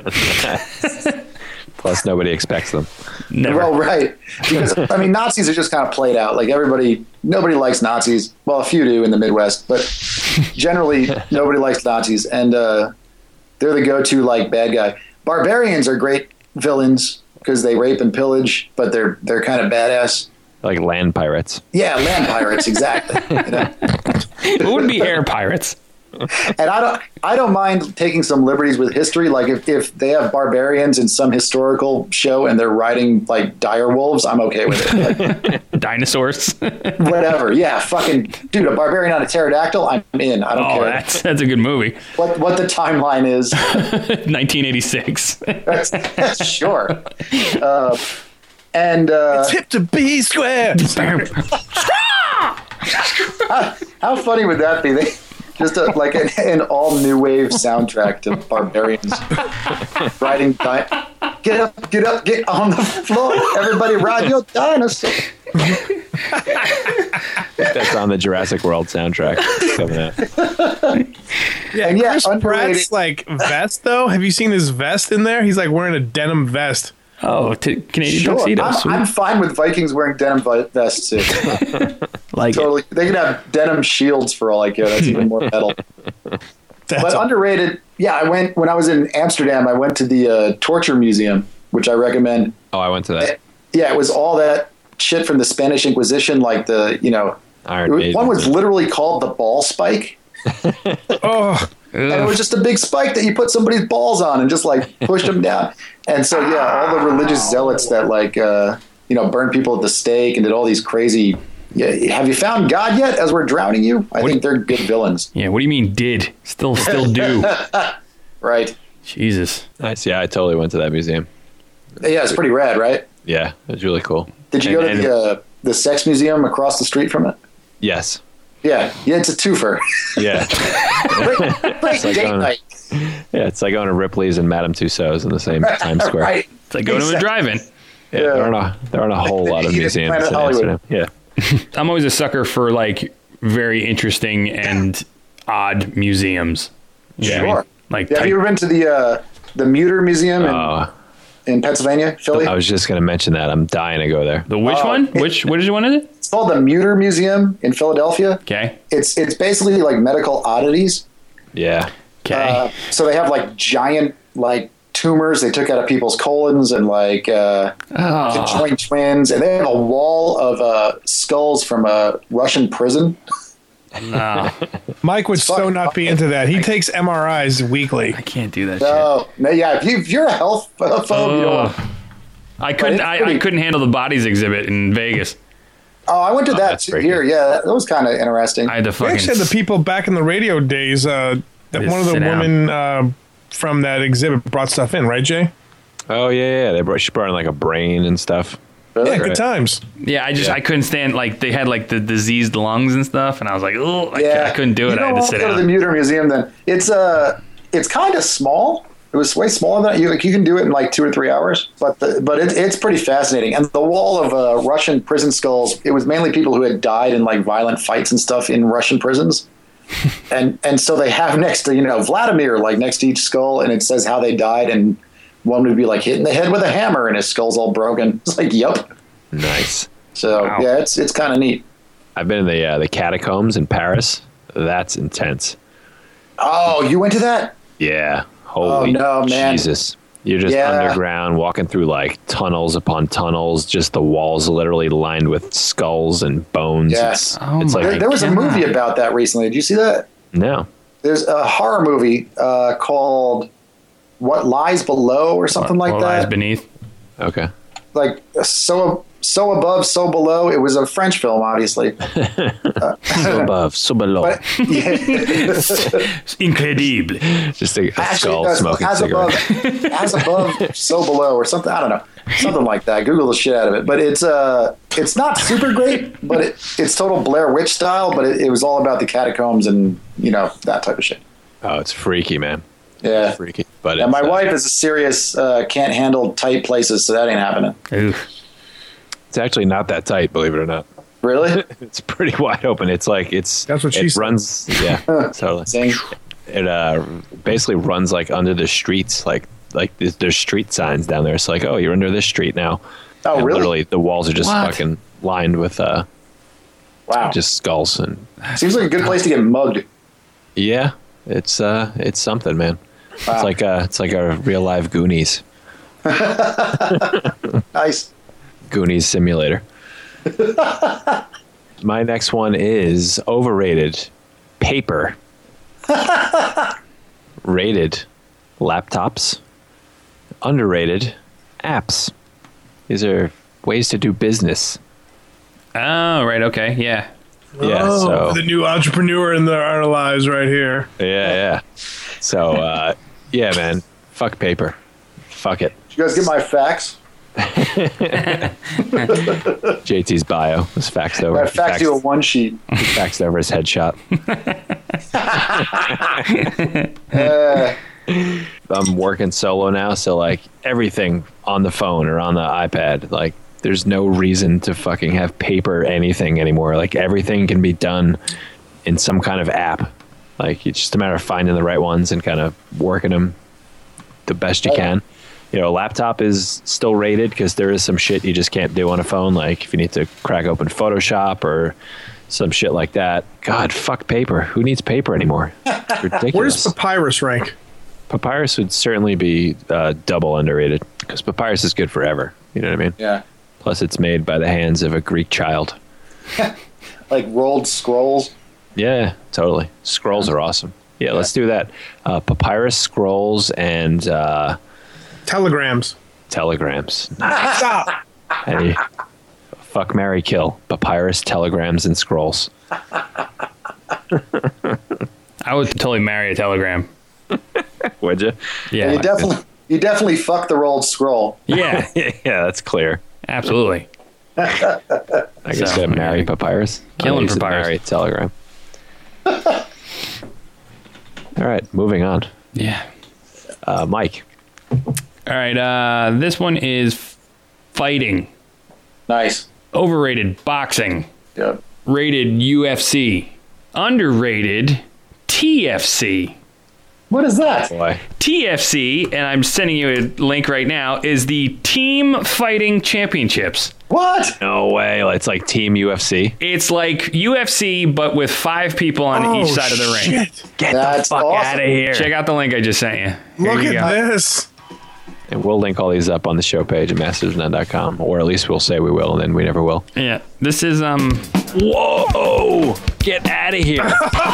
Plus, nobody expects them. Never. Well, right. Because, I mean, Nazis are just kind of played out. Like, everybody, nobody likes Nazis. Well, a few do in the Midwest, but generally, nobody likes Nazis. And uh, they're the go-to, like, bad guy. Barbarians are great villains. because they rape and pillage, but they're they're kind of badass. Like land pirates. Yeah, land pirates, exactly. You know? It would be air pirates. And I don't I don't mind taking some liberties with history. Like if, if they have barbarians in some historical show and they're riding like dire wolves, I'm okay with it. Like, dinosaurs. Whatever. Yeah, fucking dude, a barbarian on a pterodactyl, I'm in. I don't oh, care. That's that's a good movie. What what the timeline is. nineteen eighty-six. Sure. Uh, and uh, it's hip to be square. how, how funny would that be? They just a, like an, an all new wave soundtrack to barbarians riding. Di- get up, get up, get on the floor. Everybody ride your dinosaur. That's on the Jurassic World soundtrack coming out. Yeah, And yeah, Chris underrated- Pratt's like vest though. Have you seen his vest in there? He's like wearing a denim vest. Oh, t- Canadian Sure, tuxedo. I'm, Sweet. I'm fine with Vikings wearing denim vi- vests too. like Totally, they can have denim shields for all I care. That's even more metal. That's But a- underrated. Yeah, I went when I was in Amsterdam. I went to the uh, Torture Museum, which I recommend. Oh, I went to that. Yeah, it was all that shit from the Spanish Inquisition, like the you know, Iron it was- Maiden. one was literally called the ball spike, oh, and it was just a big spike that you put somebody's balls on and just like pushed them down. And so yeah, all the religious zealots that like uh, you know burned people at the stake and did all these crazy. Yeah, have you found God yet? As we're drowning you, I think they're good villains. yeah, what do you mean did? Still still do. Right? Jesus. Nice. Yeah, I totally went to that museum. Yeah, it's pretty rad, right? Yeah, it was really cool. Did you And- go to and- the uh, the sex museum across the street from it? Yes. Yeah, yeah, it's a twofer. Yeah. Great, great like date going- night. Yeah, it's like going to Ripley's and Madame Tussauds in the same Times Square. Right. It's like going to a Exactly. drive-in. Yeah, Yeah. There aren't a there aren't a whole lot of Edith museums Planet in Hollywood. Amsterdam. Yeah. I'm always a sucker for like very interesting and odd museums. You know what I mean? Sure. Like Yeah, have type- you ever been to the uh, the Muter Museum in, Uh, in Pennsylvania, Philly? I was just going to mention that. I'm dying to go there. the which Oh, one? it- Which what did you want to do? It's called the Muter Museum in Philadelphia. Okay. It's it's basically like medical oddities. Yeah. Okay. Uh, so they have like giant like tumors they took out of people's colons and like uh, oh. conjoined twins, and they have a wall of uh, skulls from a Russian prison. No, Mike would so Fuck. not be into that. He takes M R Is weekly. I can't do that shit. No, no, yeah. If, you, if you're a health phobe, you don't want. Ugh. I couldn't. it's I, I pretty- couldn't handle the bodies exhibit in Vegas. Oh, I went to that that's too freaky. here. Yeah, that, that was kind of interesting. I had to We fucking. actually had the people back in the radio days. Uh, that Just one of the sit down. women uh, from that exhibit brought stuff in, right, Jay? Oh yeah, yeah. They brought she brought in like a brain and stuff. Really? Yeah, Right. good times. Yeah, I just Yeah. I couldn't stand like they had like the diseased lungs and stuff, and I was like, oh, I, Yeah, I couldn't do You it. don't I had to want sit to go down. to the Muter Museum. Then it's uh it's kind of small. It was way smaller than that. You like you can do it in like two or three hours, but the, but it, it's pretty fascinating. And the wall of uh, Russian prison skulls. It was mainly people who had died in like violent fights and stuff in Russian prisons. and and so they have next to you know Vladimir like next to each skull, and it says how they died, and one would be like hit in the head with a hammer, and his skull's all broken. It's like yep. Nice. So Wow. yeah, it's it's kind of neat. I've been in the uh, the catacombs in Paris. That's intense. Oh, you went to that? Yeah. Holy no, man. Jesus. You're just Yeah. underground, walking through like tunnels upon tunnels. Just the walls literally lined with skulls and bones. Yeah. It's, Oh it's my like There, there was a God. movie about that recently. Did you see that? no. There's a horror movie uh, called "What Lies Below" or something like What that. lies beneath. Okay. Like so, so above, so below. It was a French film, obviously. So above, so below. But yeah, Incredible. Just a, a actually, skull no, smoking as cigarette. above, as above, so below, or something. I don't know, something like that. Google the shit out of it. But it's uh, it's not super great, but it, it's total Blair Witch style. But it, it was all about the catacombs and you know that type of shit. Oh, it's freaky, man. Yeah. Freaky. But And it's, my uh, wife is a serious uh, can't handle tight places, so that ain't happening. Oof. it's actually not that tight, believe it or not. Really? It's pretty wide open. It's like it's That's what she it said. runs. Yeah, totally. Same. It uh basically runs like under the streets, like like there's, there's street signs down there. It's like, oh, you're under this street now. Oh, And really? Literally, the walls are just What? fucking lined with uh Wow. just skulls and Seems like a good place to get mugged. yeah, it's uh it's something, man. Wow. It's like uh it's like a real live Goonies. Nice. Goonies Simulator. My next one is overrated paper. Rated laptops. Underrated apps. These are ways to do business. Oh, right. Okay. Yeah. Yeah. Oh, So the new entrepreneur in the, our lives right here. yeah, yeah. So uh, yeah, man. Fuck paper. Fuck it. Did you guys get my fax? J T's bio was faxed over. I faxed you a one sheet. He faxed over his headshot. Uh, I'm working solo now, so like everything on the phone or on the iPad, like there's no reason to fucking have paper anything anymore. Like everything can be done in some kind of app. Like it's just a matter of finding the right ones and kind of working them the best you can. You know, a laptop is still rated because there is some shit you just can't do on a phone. Like if you need to crack open Photoshop or some shit like that. God, fuck paper. Who needs paper anymore? It's ridiculous. Where does Papyrus rank? Papyrus would certainly be uh, double underrated because Papyrus is good forever. You know what I mean? yeah. Plus, it's made by the hands of a Greek child. Like rolled scrolls. Yeah, totally. Scrolls are awesome. Yeah, let's do that. Uh, Papyrus, scrolls, and uh, Telegrams. telegrams. Stop. Hey, fuck, marry, kill. Papyrus, telegrams, and scrolls. I would totally marry a telegram. Would you? Yeah. You definitely, you definitely fuck the rolled scroll. Yeah. Yeah, that's clear. Absolutely. I guess So, so, marry Papyrus. Killing Oh, you said Papyrus. Marry telegram. All right, moving on. Yeah. Uh, Mike. All right. Uh, this one is fighting. Nice. Overrated boxing. Yep. Rated U F C. Underrated T F C. What is that? Boy. T F C, and I'm sending you a link right now, is the Team Fighting Championships. What? No way. It's like Team U F C. It's like U F C, but with five people on Oh, each side of the ring. shit. Get That's the fuck awesome. out of here. Check out the link I just sent you. Here Look you at go. this. And we'll link all these up on the show page at masters of none dot com, or at least we'll say we will, and then we never will. Yeah, this is um. Whoa! Get out of here.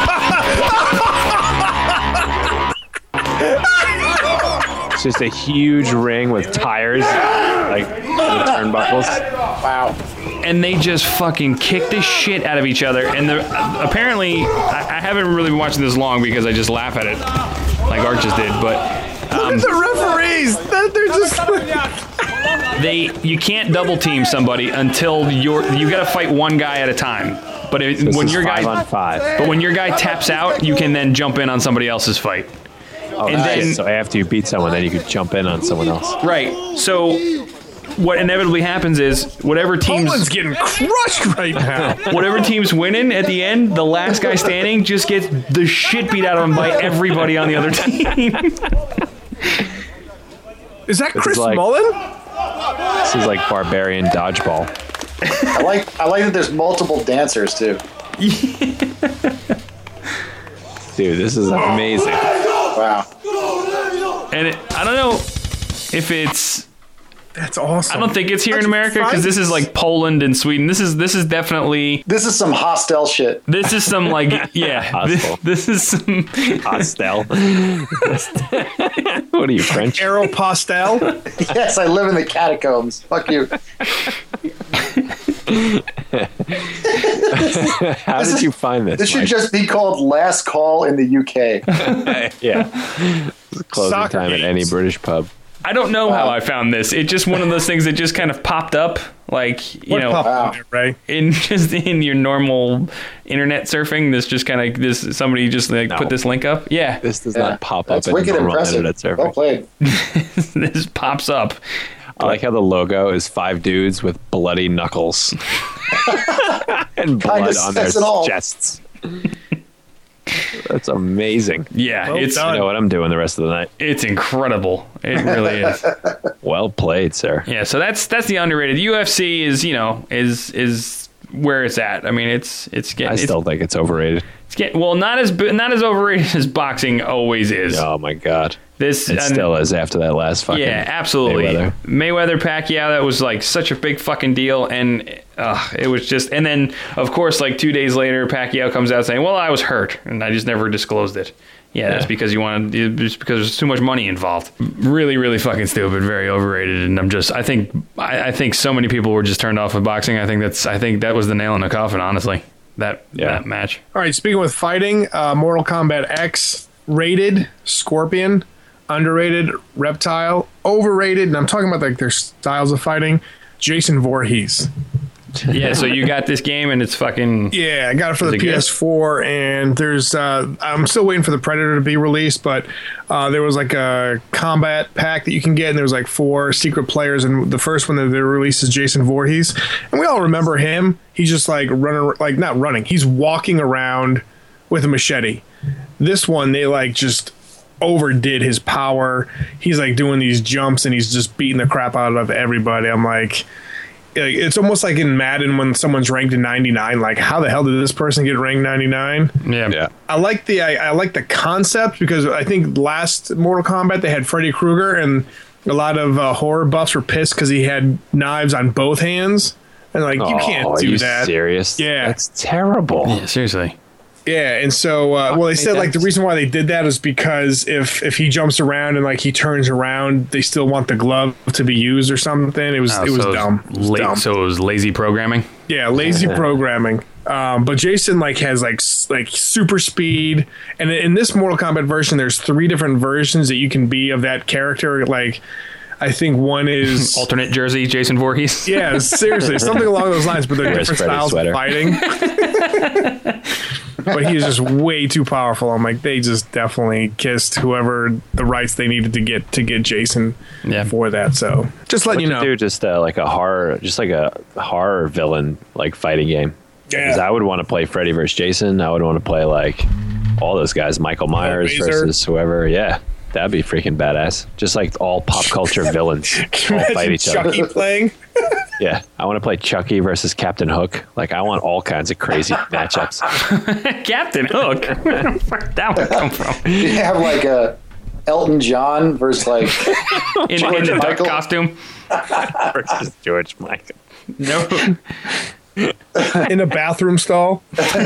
It's just a huge ring with tires, like the turnbuckles. Wow. And they just fucking kick the shit out of each other. And the apparently, I, I haven't really been watching this long because I just laugh at it, like Art just did. But um, Look at the referees. That- They're just. they you can't double team somebody until you're you got to fight one guy at a time. But it, This when is your five guy on five. but when your guy taps out, you can then jump in on somebody else's fight. Oh, and nice. then- so after you beat someone, then you could jump in on someone else. Right. So what inevitably happens is whatever teams Poland's getting crushed right now. whatever team's winning at the end, the last guy standing just gets the shit beat out of him by everybody on the other team. Is that This Chris is like- Mullen? This is like barbarian dodgeball. I like I like that there's multiple dancers too. Dude, this is amazing. Wow. And it, I don't know if it's That's awesome. I don't think it's here in That's America because this is like Poland and Sweden. This is this is definitely This is some hostile shit. this is some like yeah this, Hostile. this is some Hostel. What are you, French? Aeropostale. Yes, I live in the catacombs. Fuck you. How This did is- you find this? This should Mike? just be called Last Call in the U K. Yeah. It's closing Soccer time at any games. British pub. I don't know how I found this. It's just one of those things that just kind of popped up like you What know popped wow. in there, Ray? in just in your normal internet surfing. This just kind of this somebody just like No. put this link up. Yeah, This does Yeah. not pop That's up in wicked normal impressive. internet Well surfing. played. this pops up. I like how the logo is five dudes with bloody knuckles and blood Kinda on their says it all. chests. That's amazing. Yeah, Well it's done. I know what I'm doing the rest of the night. it's incredible. It really is. Well played, sir. Yeah, so that's that's the underrated. U F C is you know is is where it's at. I mean, it's it's getting I it's, still think it's overrated. it's It's get, well, not as not as overrated as boxing always is. Oh my god. This it and, still is after that last fucking yeah, absolutely. Mayweather. Mayweather Pacquiao, that was like such a big fucking deal, and uh, it was just. And then, of course, like two days later, Pacquiao comes out saying, "Well, I was hurt, and I just never disclosed it." Yeah, that's Yeah. because you wanted, just because there's too much money involved. Really, really fucking stupid, very overrated, and I'm just, I think, I, I think so many people were just turned off of boxing. I think that's, I think that was the nail in the coffin, honestly. That Yeah. that match. All right, speaking with fighting, uh, Mortal Kombat X, rated, Scorpion, underrated, Reptile, overrated, and I'm talking about like their styles of fighting, Jason Voorhees. Yeah, so you got this game and it's fucking... Yeah, I got it for Is the it good? P S four, and there's uh, I'm still waiting for the Predator to be released, but uh, there was like a combat pack that you can get, and there was like four secret players, and the first one that they released is Jason Voorhees, and we all remember him. He's just like running, like not running, he's walking around with a machete. This one, they like just overdid his power. He's like doing these jumps, and he's just beating the crap out of everybody. I'm like... Like, it's almost like in Madden when someone's ranked in ninety-nine. Like, how the hell did this person get ranked ninety-nine? Yeah. Yeah. I like the I, I like the concept because I think last Mortal Kombat they had Freddy Krueger, and a lot of uh, horror buffs were pissed because he had knives on both hands, and like you can't Oh, are do you that. serious? Yeah. That's terrible. Yeah, seriously. Yeah, and so uh, well, they said like the sense. reason why they did that is because if if he jumps around and like he turns around, they still want the glove to be used or something. It was Oh, it was so dumb. It was la- dumb. So it was lazy programming. Yeah, lazy programming. Um, but Jason like has like s- like super speed, and in this Mortal Kombat version, there's three different versions that you can be of that character. Like, I think one is Alternate jersey, Jason Voorhees. yeah, seriously, something along those lines. But they're Where's different Freddy's styles sweater? of fighting. But he's just way too powerful. I'm like, they just definitely kissed whoever the rights they needed to get to get Jason Yeah. for that. So just letting What you you know. do just uh, like a horror, just like a horror villain like fighting game. Yeah. Because I would want to play Freddy versus Jason. I would want to play like all those guys, Michael Myers Razor. versus whoever. Yeah, that'd be freaking badass. Just like all pop culture villains Can all you fight imagine each Chucky other. playing? Yeah, I want to play Chucky versus Captain Hook. Like I want all kinds of crazy matchups. Captain Hook. Where the fuck that one come from? You have like a Elton John versus like In, in George the duck Michael. costume. versus George Michael. No. In a bathroom stall.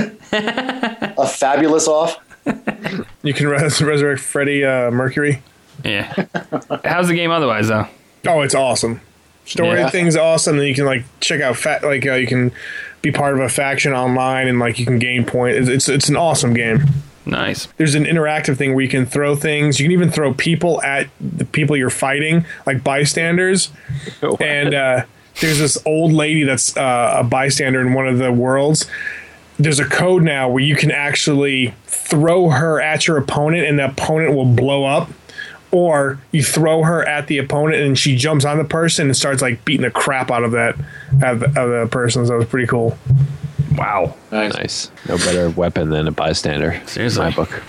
a fabulous off. You can res- resurrect Freddie uh, Mercury. Yeah. How's the game otherwise though? Oh, it's awesome. Story Yeah. thing's awesome. Then you can like check out fa- like uh, you can be part of a faction online and like you can gain points. It's, it's it's an awesome game. Nice. There's an interactive thing where you can throw things. You can even throw people at the people you're fighting, like bystanders. And uh, there's this old lady that's uh, a bystander in one of the worlds. There's a code now where you can actually throw her at your opponent and the opponent will blow up. Or you throw her at the opponent and she jumps on the person and starts like beating the crap out of that out of the, of the person. So that was pretty cool. Wow. Nice. Nice. No better weapon than a bystander. Seriously. In my book.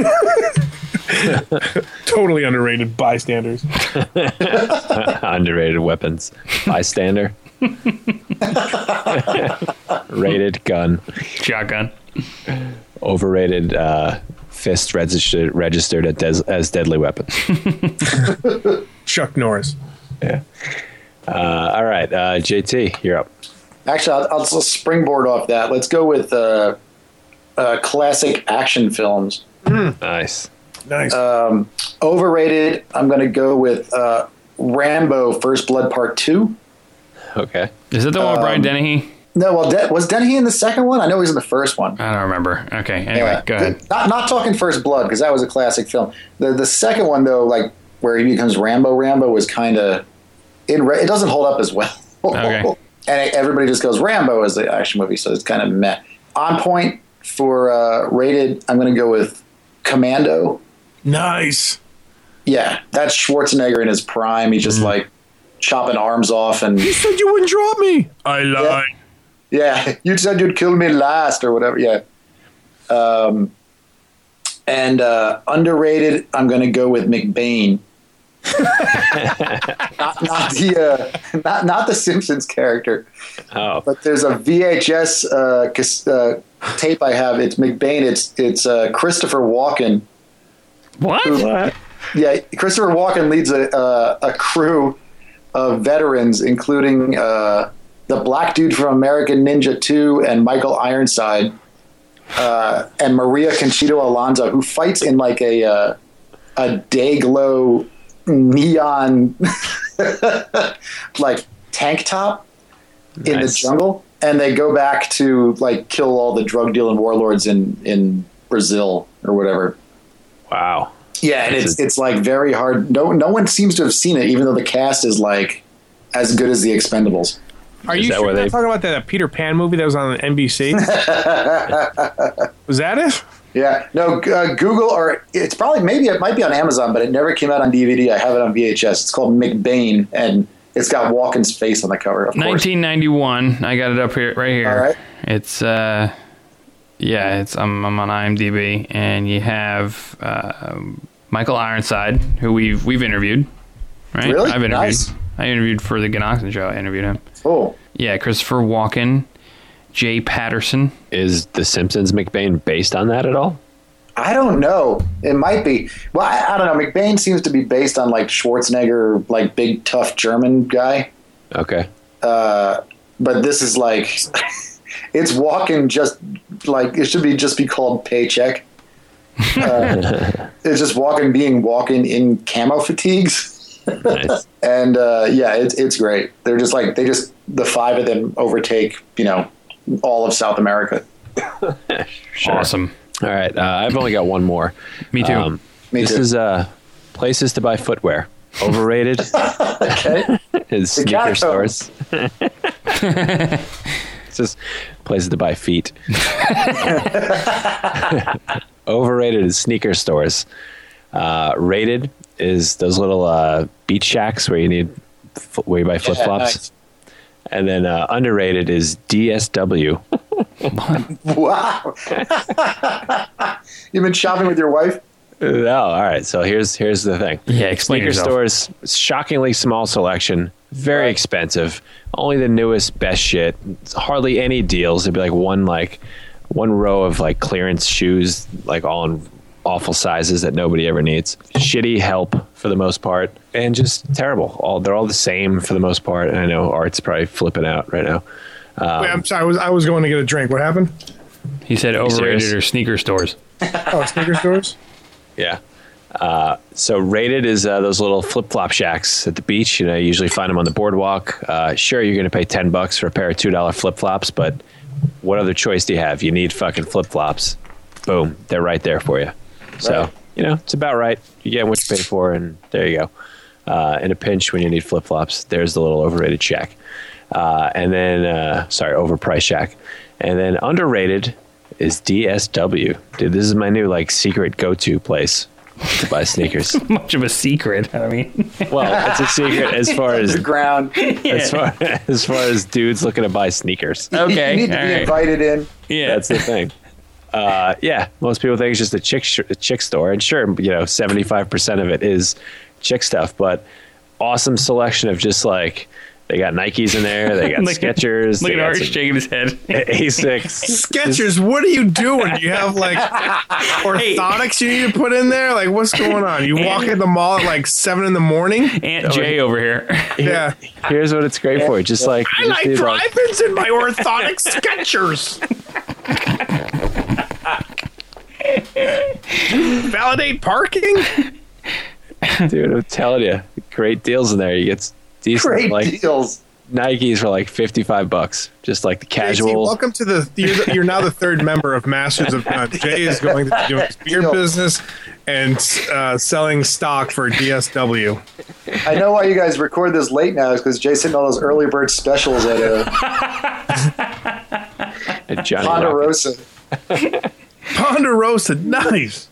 Totally underrated bystanders. Underrated weapons. Bystander. Rated gun. Shotgun. Overrated uh, fist registered registered at des- as deadly weapons. Chuck Norris. Yeah. Uh, all right, uh, J T, you're up. Actually, I'll, I'll just springboard off that. Let's go with uh, uh, classic action films. Nice. Nice. Um, overrated. I'm going to go with uh, Rambo: First Blood Part Two. Okay. Is that the one with Brian Um, Dennehy? No, well, De- was Dennehy in the second one? I know he was in the first one. I don't remember. Okay. Anyway, Yeah. go ahead. Not not talking First Blood because that was a classic film. The the second one though, like where he becomes Rambo, Rambo was kind of it. It doesn't hold up as well. Okay. And everybody just goes Rambo as the action movie, so it's kind of meh. On point for uh, rated, I'm going to go with Commando. Nice. Yeah, that's Schwarzenegger in his prime. He's just like chopping arms off and You said you wouldn't drop me. I lied. yeah, you said you'd kill me last or whatever. Yeah. Um, and uh, underrated, I'm going to go with McBain. not, not the uh, not not the Simpsons character. Oh, but there's a V H S uh, cas- uh, tape I have. It's McBain. It's it's uh, Christopher Walken. What? Who, what? Yeah, Christopher Walken leads a uh, a crew of veterans, including uh, the black dude from American Ninja two and Michael Ironside, uh, and Maria Conchita Alonso, who fights in like a uh, a day glow neon like tank top in Nice. the jungle, and they go back to like kill all the drug dealing warlords in in Brazil or whatever. Wow. Yeah, and That's it's a- it's like very hard. No no one seems to have seen it, even though the cast is like as good as the Expendables. Are Is you that sure where you're they- not talking about that Peter Pan movie that was on N B C? Was that it? Yeah, no, uh, Google, or it's probably, maybe it might be on Amazon, but it never came out on D V D. I have it on V H S. It's called McBain, and it's got Walken's face on the cover, of course. nineteen ninety-one. I got it up here, right here. All right. It's uh, yeah, it's I'm, I'm on IMDb, and you have uh, Michael Ironside, who we've we've interviewed, right? Really? I've interviewed. Nice. I interviewed for the Ganoxon show. I interviewed him. Oh, Yeah, Christopher Walken, Jay Patterson. Is The Simpsons McBain based on that at all? I don't know. It might be. Well, I, I don't know. McBain seems to be based on like Schwarzenegger, like big tough German guy. Okay. Uh, but this is like, it's Walken just like, it should be just be called Paycheck. Uh, it's just Walken being Walken in camo fatigues. Nice. And uh, yeah, it's it's great. They're just like, they just, the five of them overtake, you know, all of South America. Sure. Awesome. All right. Uh, I've only got one more. Me too. Um, Me this too. is uh, places to buy footwear. Overrated Okay. is The sneaker Catacomb. stores. It's just places to buy feet. Overrated is sneaker stores. Uh, rated is those little uh, beach shacks where you need where you buy flip flops. nice. And then uh, underrated is D S W. Wow. You've been shopping with your wife? No, all right. So here's here's the thing. Yeah, explain Sneaker yourself. stores, shockingly small selection, very Right. expensive. Only the newest, best shit. Hardly any deals. It'd be like one like one row of like clearance shoes, like all in awful sizes that nobody ever needs. Shitty help for the most part, and just terrible. All they're all the same for the most part. And I know Art's probably flipping out right now. Um, Wait, I'm sorry. I was I was going to get a drink. What happened? He said overrated serious? or sneaker stores. Oh, sneaker stores. Yeah. Uh, so rated is uh, those little flip-flop shacks at the beach. You know, you usually find them on the boardwalk. Uh, sure, you're going to pay ten bucks for a pair of two dollar flip-flops, but what other choice do you have? You need fucking flip-flops. Boom. They're right there for you. So, Right. you know, it's about right. You get what you pay for, and there you go. Uh, in a pinch when you need flip-flops, there's the little overrated shack. Uh, and then, uh, sorry, overpriced shack. And then underrated is D S W. Dude, this is my new like secret go-to place to buy sneakers. Much of a secret. I mean, Well, it's a secret as far as The ground. as far as far as dudes looking to buy sneakers. Okay, You need to all be right. invited in. yeah, That's the thing. Uh, yeah, most people think it's just a chick sh- a chick store, and sure, you know, seventy-five percent of it is chick stuff, but awesome selection of just like they got Nikes in there, they got Look at- Skechers, Look they at got Art some shaking his head. Asics. Skechers, what are you doing? You have like orthotics you need to put in there? Like, what's going on? You walk in the mall at like seven in the morning? Aunt Jay over here. Yeah. Here's what it's great for. Just like I just like need, drive-ins in my orthotic Skechers. Validate parking? dude, I'm telling you, great deals in there. You get decent Great like deals. Nikes for like fifty-five bucks, just like the J T, casual. welcome to the you're, the you're now the third member of Masters of None. Jay is going to be doing his beer Deal. business and uh, selling stock for D S W. I know why you guys record this late now is because Jay's hitting all those early bird specials at uh, at Johnny Rocket. Ponderosa. Ponderosa, nice.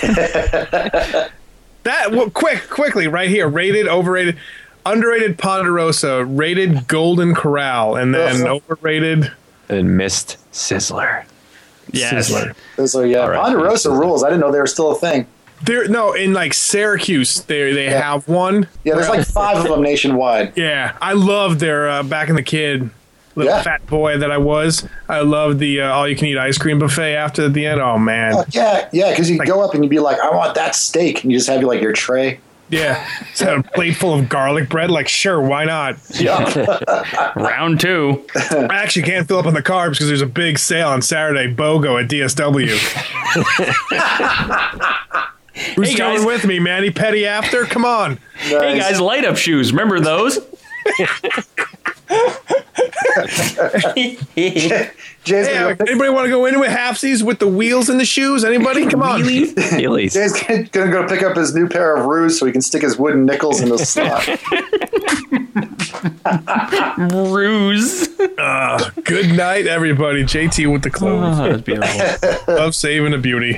That well, quick, quickly, right here. Rated, overrated, underrated Ponderosa, rated Golden Corral, and then Ugh. overrated. And Mist Sizzler. Yes. Sizzler. So yeah, All right. Ponderosa rules. I didn't know they were still a thing. There, no, in like Syracuse, they they Yeah. have one. Yeah, there's like five of them nationwide. Yeah, I love their uh, back in the kid, little Yeah. fat boy that I was. I love the uh, all you can eat ice cream buffet after the end. Oh man, Oh, yeah, yeah, because you go up and you'd be like, I want that steak. And you just have like your tray. yeah, just had a plate full of garlic bread. Like, sure, why not? Yeah. Round two. I actually can't fill up on the carbs because there's a big sale on Saturday, BOGO at D S W. Who's Hey, going guys. with me, Manny Petty after? Come on. Hey guys, light up shoes. Remember those? Jay's Hey, gonna, uh, go pick, anybody want to go in with halfsies with the wheels in the shoes? Anybody? Come on. Heelys. Jay's gonna gonna go pick up his new pair of Ruse so he can stick his wooden nickels in the slot. Ruse. Uh, good night, everybody. J T with the clothes. Oh, that's beautiful. Love saving a beauty.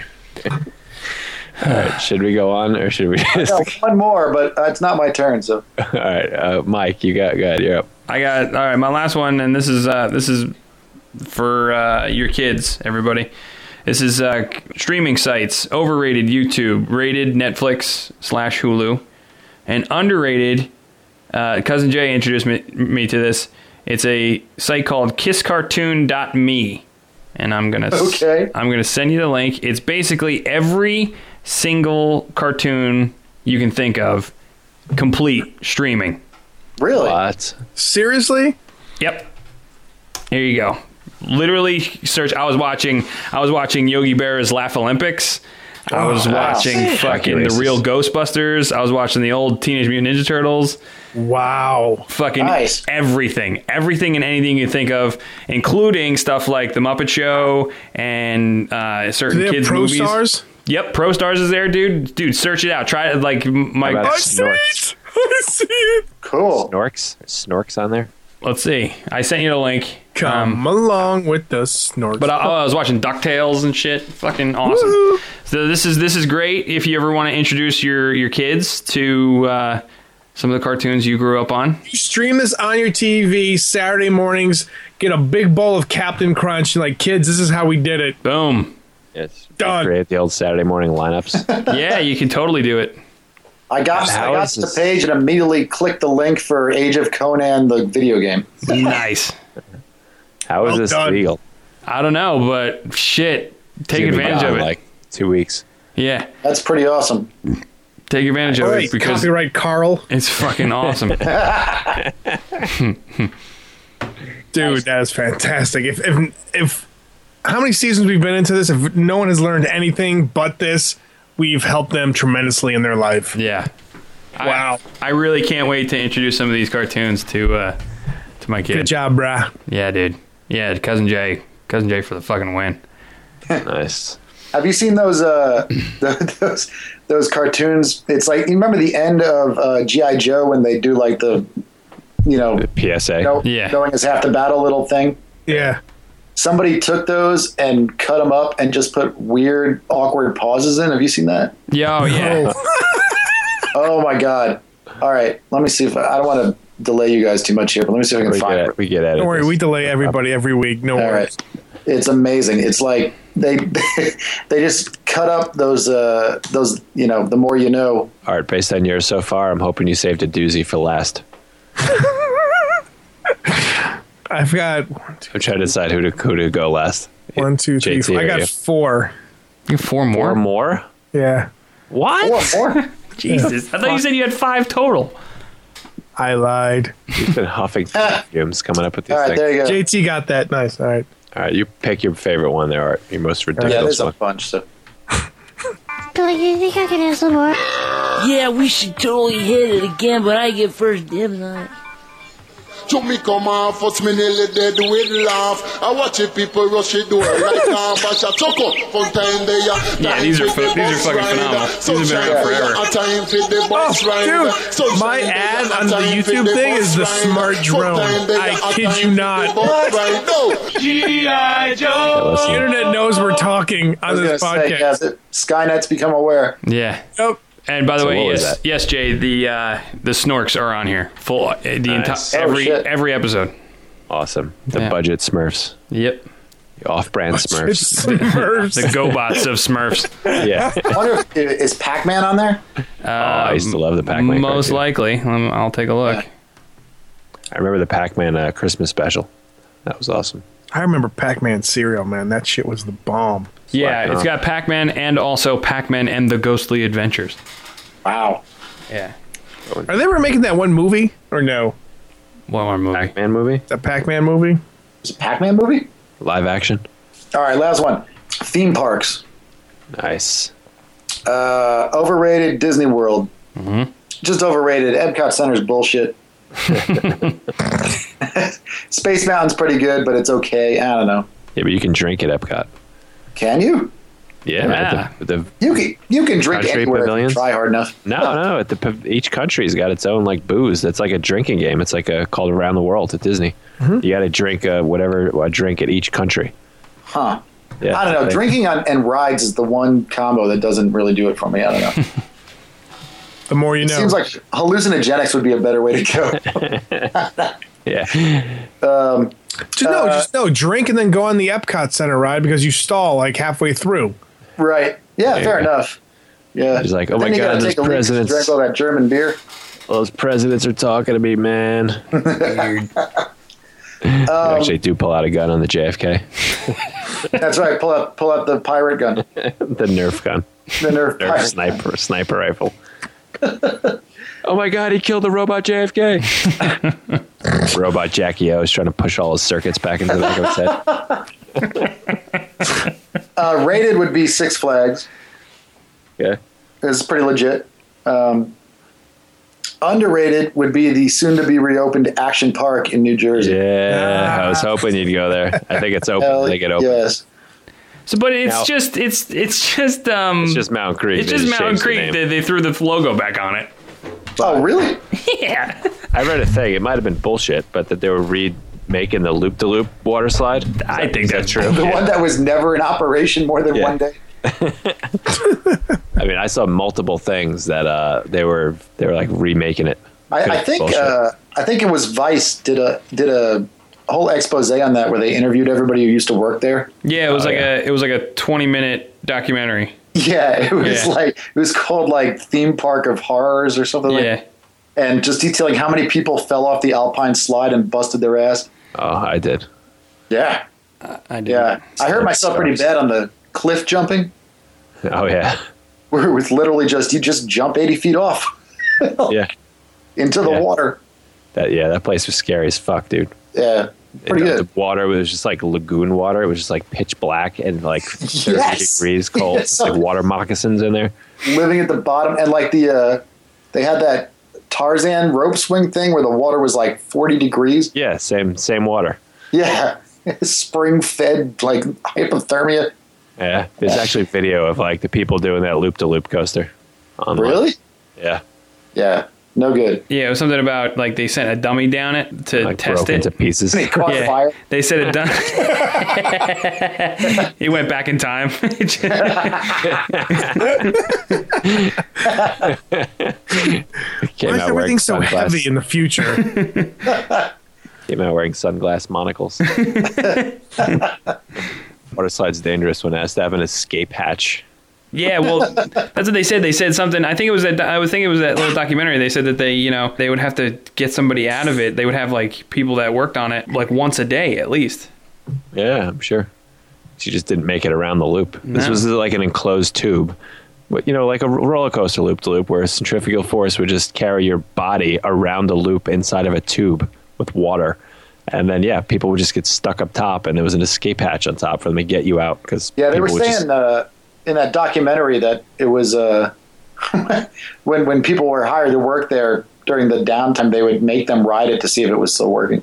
All right, should we go on or should we just? No, one more, but uh, it's not my turn. So All right, uh, Mike, you got, go ahead. You're up. I got all right. My last one, and this is uh, this is for uh, your kids, everybody. This is uh, streaming sites: overrated YouTube, rated Netflix slash Hulu, and underrated. Uh, Cousin Jay introduced me, me to this. It's a site called kiss cartoon dot me, and I'm gonna Okay. I'm gonna send you the link. It's basically every single cartoon you can think of, complete streaming. really, What? Seriously? Yep. Here you go. Literally search. I was watching. I was watching Yogi Berra's Laugh Olympics. I was Oh, watching wow. fucking the Racist. real Ghostbusters. I was watching the old Teenage Mutant Ninja Turtles. Wow. Fucking Nice. everything, everything and anything you think of, including stuff like the Muppet Show and uh, Do certain they have kids Pro movies. Stars? Yep, Pro Stars is there, dude. Dude, search it out. Try it. Like my. How about I see Snorks? it. I see it. cool. Snorks? Snorks on there? Let's see. I sent you the link. Come Um, along with the snorks. But I, oh, I was watching DuckTales and shit. Fucking awesome. Woo. So this is this is great if you ever want to introduce your your kids to uh, some of the cartoons you grew up on. You stream this on your T V Saturday mornings. Get a big bowl of Captain Crunch. And like, kids, this is how we did it. Boom. Yes. Done. Create the old Saturday morning lineups. Yeah, you can totally do it. I got How I got is to the this- page and immediately clicked the link for Age of Conan, the video game. Nice. How is Well this done. legal? I don't know, but shit, It's take gonna be advantage gone of in, it. Like two weeks. Yeah, That's pretty awesome. take advantage All of right, it because copyright Carl. it's fucking awesome. Dude, that is fantastic. If, if if how many seasons we've been into this, if no one has learned anything but this, we've helped them tremendously in their life. Yeah. Wow. I, I really can't wait to introduce some of these cartoons to uh, to my kids. Good job, brah. Yeah, dude. Yeah, cousin Jay, cousin Jay for the fucking win. Nice. Have you seen those uh those those cartoons? It's like you remember the end of uh, G I Joe when they do like the you know The P S A. go, Yeah. going is half the battle little thing. Yeah. Somebody took those and cut them up and just put weird, awkward pauses in. Have you seen that? Yeah, oh yeah. Oh my god! All right, let me see if I, I don't want to delay you guys too much here, but let me see if I can We find get, it. we get at it. Don't worry, we delay everybody every week. No All worries. right, it's amazing. It's like they they just cut up those uh those you know the more you know. Art, based on yours so far, I'm hoping you saved a doozy for last. I've got one, two, I'm trying to decide who to who to go last. one, two, three, J T four. I or got you? four. You have four more? Four more? Yeah. What? Four more. Jesus. I thought you said you had five total. I lied. You've been huffing fumes coming up with these All right, things. there you go. J T got that. Nice. All right. All right, you pick your favorite one there, Art. Your most Yeah, ridiculous there's a one. bunch. So Do you think I can have some more? Yeah, we should totally hit it again, but I get first dibs on it. To me come off, us me nearly dead with laugh. I watch it people rush it door like um, bash a chuck up from time they are. Yeah, these are fu- these are fucking phenomenal. These have been around forever. Oh, dude, my ad on the YouTube thing is the smart drone. I kid you not. G I Yeah, Joe! listen. The internet knows we're talking I on was this gonna say, podcast. yes, it, Skynet's become aware. Yeah. Oh, And by the So way, what was yes, that? yes, Jay, the uh, the Snorks are on here. Full uh, the Nice. entire Oh, every shit. every episode. Awesome. The Yeah. budget Smurfs. Yep. Off-brand Smurfs. Smurfs. The GoBots of Smurfs. Yeah. I wonder if is Pac-Man on there? Oh, I used to love the Pac-Man. Most cartoon. likely. Um, I'll take a look. I remember the Pac-Man uh, Christmas special. That was awesome. I remember Pac-Man cereal, man. That shit was the bomb. Yeah, Like, it's uh, got Pac-Man and also Pac-Man and the Ghostly Adventures. Wow. Yeah. Are they ever making that one movie or no? What more movie? Pac-Man movie? That Pac-Man movie? Is it a Pac-Man movie? Live action? All right, last one. Theme parks. Nice. Uh, overrated Disney World. Mm-hmm. Just overrated. Epcot Center's bullshit. Space Mountain's pretty good, but it's okay. I don't know. Yeah, but you can drink at Epcot. Can you? Yeah, Yeah. at the, the You can you can drink Country anywhere if you pavilions? try hard enough. no, no. At the pav- each country's got its own like booze. It's like a drinking game. It's like a called Around the World at Disney. Mm-hmm. You got to drink uh, whatever a drink at each country. Huh. Yeah, I don't know. they- Drinking on, and rides is the one combo that doesn't really do it for me. I don't know. The more you It know. seems like hallucinogenics would be a better way to go. Yeah. Um, just, no, just no. Drink and then go on the Epcot Center ride because you stall like halfway through. right. Yeah, There fair you go. enough. Yeah. He's like, oh Then my you God, gotta those take a leak 'cause you presidents. drank all that German beer. Those presidents are talking to me, man. You actually do pull out a gun on the J F K. That's right. Pull out pull out the pirate gun. The Nerf gun. The Nerf, Nerf pirate. sniper sniper rifle. Oh my God, he killed the robot J F K. Robot Jackie O is trying to push all his circuits back into the back of his head. Uh, rated would be Six Flags. Yeah. It's pretty legit. Um, underrated would be the soon-to-be reopened Action Park in New Jersey. Yeah, I was hoping you'd go there. I think it's open. Hell I think it open. Yes. So, but it's Now- just it's it's just um It's just Mountain Creek. it's They just just Mountain changed the Creek. name. They, they threw the logo back on it. Oh, really? Yeah. I read a thing. It might have been bullshit, but that they were remaking the Loop de Loop water slide. Is I that- think is that that's true. The Yeah. one that was never in operation more than Yeah. one day. I mean, I saw multiple things that uh, they were they were like remaking it. I, I Could've think bullshit. uh, I think it was Vice did a did a whole expose on that where they interviewed everybody who used to work there. Yeah, it was Oh, like yeah. a it was like a twenty minute documentary. Yeah, it was Yeah. like it was called like Theme Park of Horrors or something like Yeah. that. And just detailing how many people fell off the Alpine slide and busted their ass. Oh, I did. Yeah. I did. Yeah. I hurt myself pretty bad on the cliff jumping, Oh yeah, where it was literally just you just jump eighty feet off yeah. into the Yeah. water. That yeah, that place was scary as fuck, dude. Yeah. Pretty And, uh, good. The water was just like lagoon water. It was just like pitch black and like thirty Yes. degrees cold. Yes. Like water moccasins in there. Living at the bottom and like the uh they had that Tarzan rope swing thing where the water was like forty degrees. Yeah, same same water. Yeah. Spring fed like hypothermia. Yeah, there's actually video of like the people doing that loop to loop coaster. online. Really? Yeah, Yeah. No good. Yeah, it was something about like they sent a dummy down it to like test broke into it. pieces. They caught Yeah. fire. They said it done. He went back in time. Came Why is out wearing everything so sunglass- heavy in the future? Came out wearing sunglass monocles. Water slide's dangerous when it has to have an escape hatch. Yeah, well, that's what they said. They said something. I think it was that. I would think it was that little documentary. They said that they, you know, they would have to get somebody out of it. They would have like people that worked on it like once a day at least. Yeah, I'm sure. She just didn't make it around the loop. This No. was like an enclosed tube. But, you know, like a roller coaster loop to loop, where a centrifugal force would just carry your body around a loop inside of a tube with water. And then, yeah, people would just get stuck up top, and there was an escape hatch on top for them to get you out. Cause Yeah, they were people would saying just- uh, in that documentary that it was uh, when when people were hired to work there during the downtime, they would make them ride it to see if it was still working.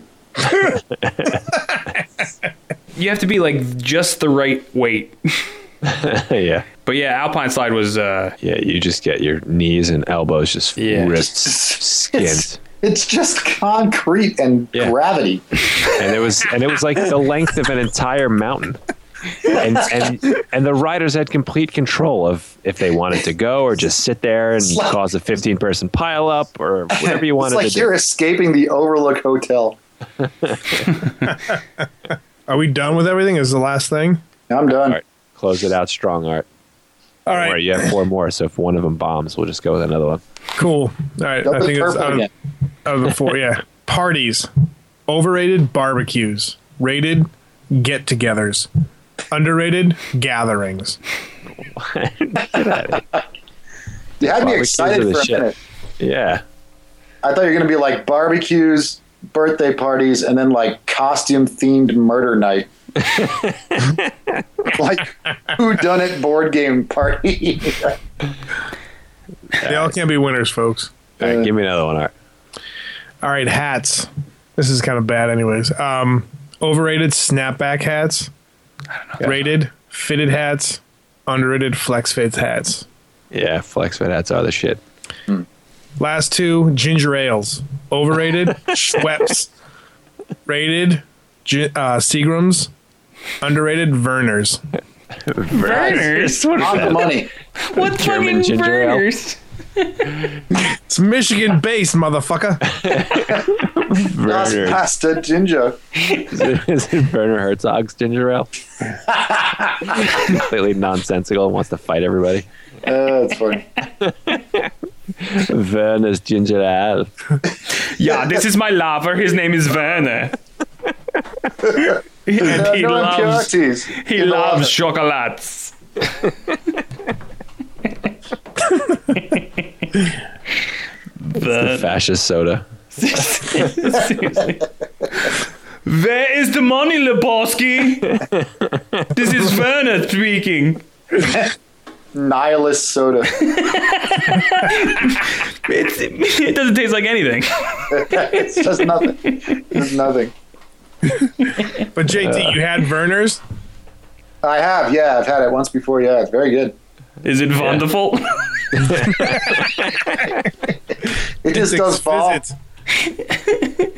You have to be like just the right weight. yeah. But yeah, Alpine Slide was. Uh, Yeah, you just get your knees and elbows just Yeah. ripped, It's, skinned. it's just concrete and Yeah. gravity. and it was and it was like the length of an entire mountain. And and and the riders had complete control of if they wanted to go or just sit there and like- cause a fifteen person pile up or whatever you It's wanted like to you're do. escaping the Overlook Hotel. Are we done with everything? Is the last thing? I'm done. All right. Close it out strong, Art. All right. All right, you have four more, so if one of them bombs, we'll just go with another one. Cool. All right. Don't I be think it's purple out of, again. out of the four. Yeah. Parties. Overrated barbecues. Rated get-togethers. Underrated gatherings. Get out of here. You had me Barbecues are excited the for a shit. minute. Yeah. I thought you were going to be like barbecues, birthday parties, and then like costume-themed murder night. Like whodunit board game party. They all can't be winners, folks. All right, give me another one, Art. All right, hats. This is kind of bad, anyways. Um, overrated snapback hats. Rated fitted hats. Underrated flex fit hats. Yeah, flex fit hats are the shit. Last two, ginger ales. Overrated Schweppes. Rated gi- uh, Seagrams. Underrated Verner's. Verners? On the money. What German fucking ginger ale. Verners? It's Michigan based, motherfucker. Das Werner. pasta ginger. Is it, is it Werner Herzog's ginger ale? Completely nonsensical and wants to fight everybody. Uh, that's funny. Werner's ginger ale. Yeah, this is my lover. His name is Werner. And Uh, he no loves impurities. he In the loves water. chocolates. The fascist soda. Seriously. Where is the money, Lebowski? This is Werner speaking. Nihilist soda. It's, it doesn't taste like anything. It's just nothing. It's nothing. But J T, you had Verner's? I have, yeah. I've had it once before. Yeah, it's very good. Is it wonderful? It just It's does fall. exquisite.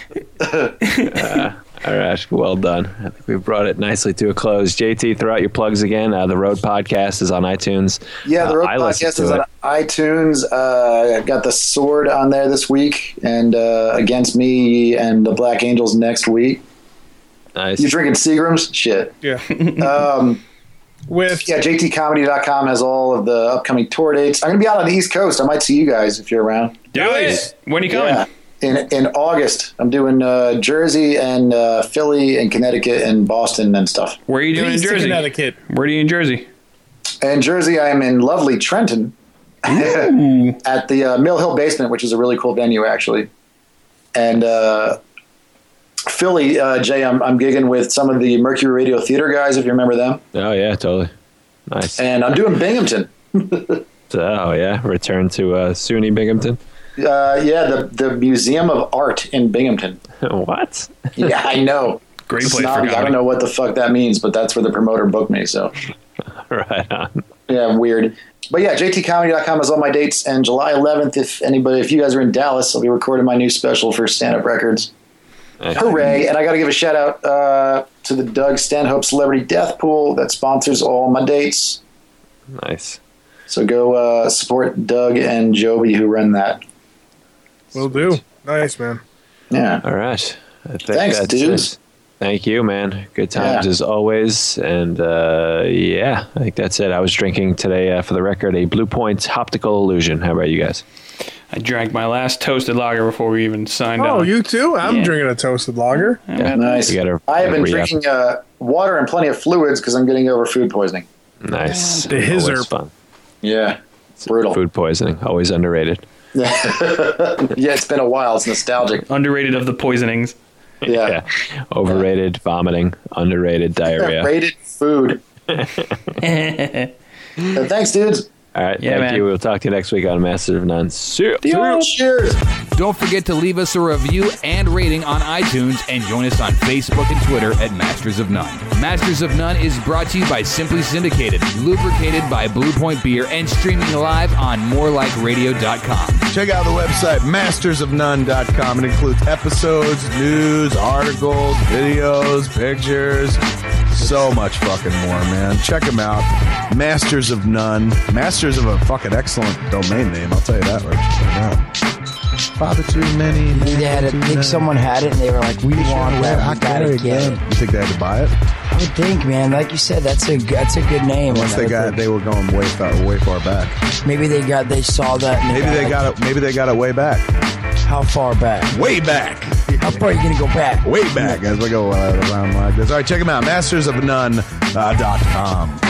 uh, all right, well done. I think we've brought it nicely to a close. J T, throw out your plugs again. Uh, the Road Podcast is on iTunes. Yeah, the Uh, Road I listen Podcast to is it. on iTunes. Uh, I've got The Sword on there this week, and uh, Against Me and the Black Angels next week. Nice. You drinking Seagrams? Shit. Yeah. Um, With yeah, J T comedy dot com has all of the upcoming tour dates. I'm going to be out on the East Coast. I might see you guys if you're around. Do it. When are you coming? Yeah. In in August, I'm doing uh, Jersey and uh, Philly and Connecticut and Boston and stuff. Where are you doing Please in to Jersey? Connecticut. Where are you in Jersey? In Jersey, I am in lovely Trenton at the uh, Mill Hill Basement, which is a really cool venue, actually. And uh, Philly, uh, Jay, I'm, I'm gigging with some of the Mercury Radio Theater guys, if you remember them. Oh, yeah, totally. Nice. And I'm doing Binghamton. Oh, yeah. Return to uh, SUNY Binghamton. Uh, yeah, the, the Museum of Art in Binghamton. What? Yeah, I know. Great place for Snobby. I comedy. don't know what the fuck that means, but that's where the promoter booked me, so. Right on. Yeah, weird. But yeah, J T comedy dot com has all my dates. And July eleventh, if anybody, if you guys are in Dallas, I'll be recording my new special for Stand Up Records. Nice. Hooray. And I got to give a shout out uh, to the Doug Stanhope Celebrity Death Pool that sponsors all my dates. Nice. So go uh, support Doug and Joby who run that. Will do. Nice, man. Yeah. All right. I think Thanks, that's dudes. it. Thank you, man. Good times Yeah. as always. And uh, yeah, I think that's it. I was drinking today, uh, for the record, a Blue Point Optical Illusion. How about you guys? I drank my last toasted lager before we even signed Oh, on. you too? I'm Yeah. drinking a toasted lager. Yeah. Nice. You gotta I have been re-up. drinking uh, water and plenty of fluids because I'm getting over food poisoning. Nice. The Always Hizzer. fun. Yeah. Brutal. Food poisoning, always underrated. Yeah, it's been a while. It's nostalgic. Underrated of the poisonings. Yeah. Overrated, vomiting, underrated, diarrhea. Rated food. Uh, thanks, dudes. All right, Yeah, thank man. you. We'll talk to you next week on Masters of None. See ya. Cheers. Don't forget to leave us a review and rating on iTunes and join us on Facebook and Twitter at Masters of None. Masters of None is brought to you by Simply Syndicated, lubricated by Blue Point Beer, and streaming live on more like radio dot com. Check out the website, masters of none dot com. It includes episodes, news, articles, videos, pictures, so much fucking more, man. Check them out. Masters of None. Masters of a fucking excellent domain name, I'll tell you that right. Check it out. Father too many. Maybe they had it. I think someone had it and they were like, "We want that. We gotta get it." You think they had to buy it? I would think, man. Like you said, that's a that's a good name. Unless they got, they were going way far, way far back. Maybe they got, they saw that. And Maybe got they it. got it. Maybe they got it way back. How far back? Way back. How far are you gonna go back? Way back as we go uh, around like this. All right, check them out. Masters of None dot com.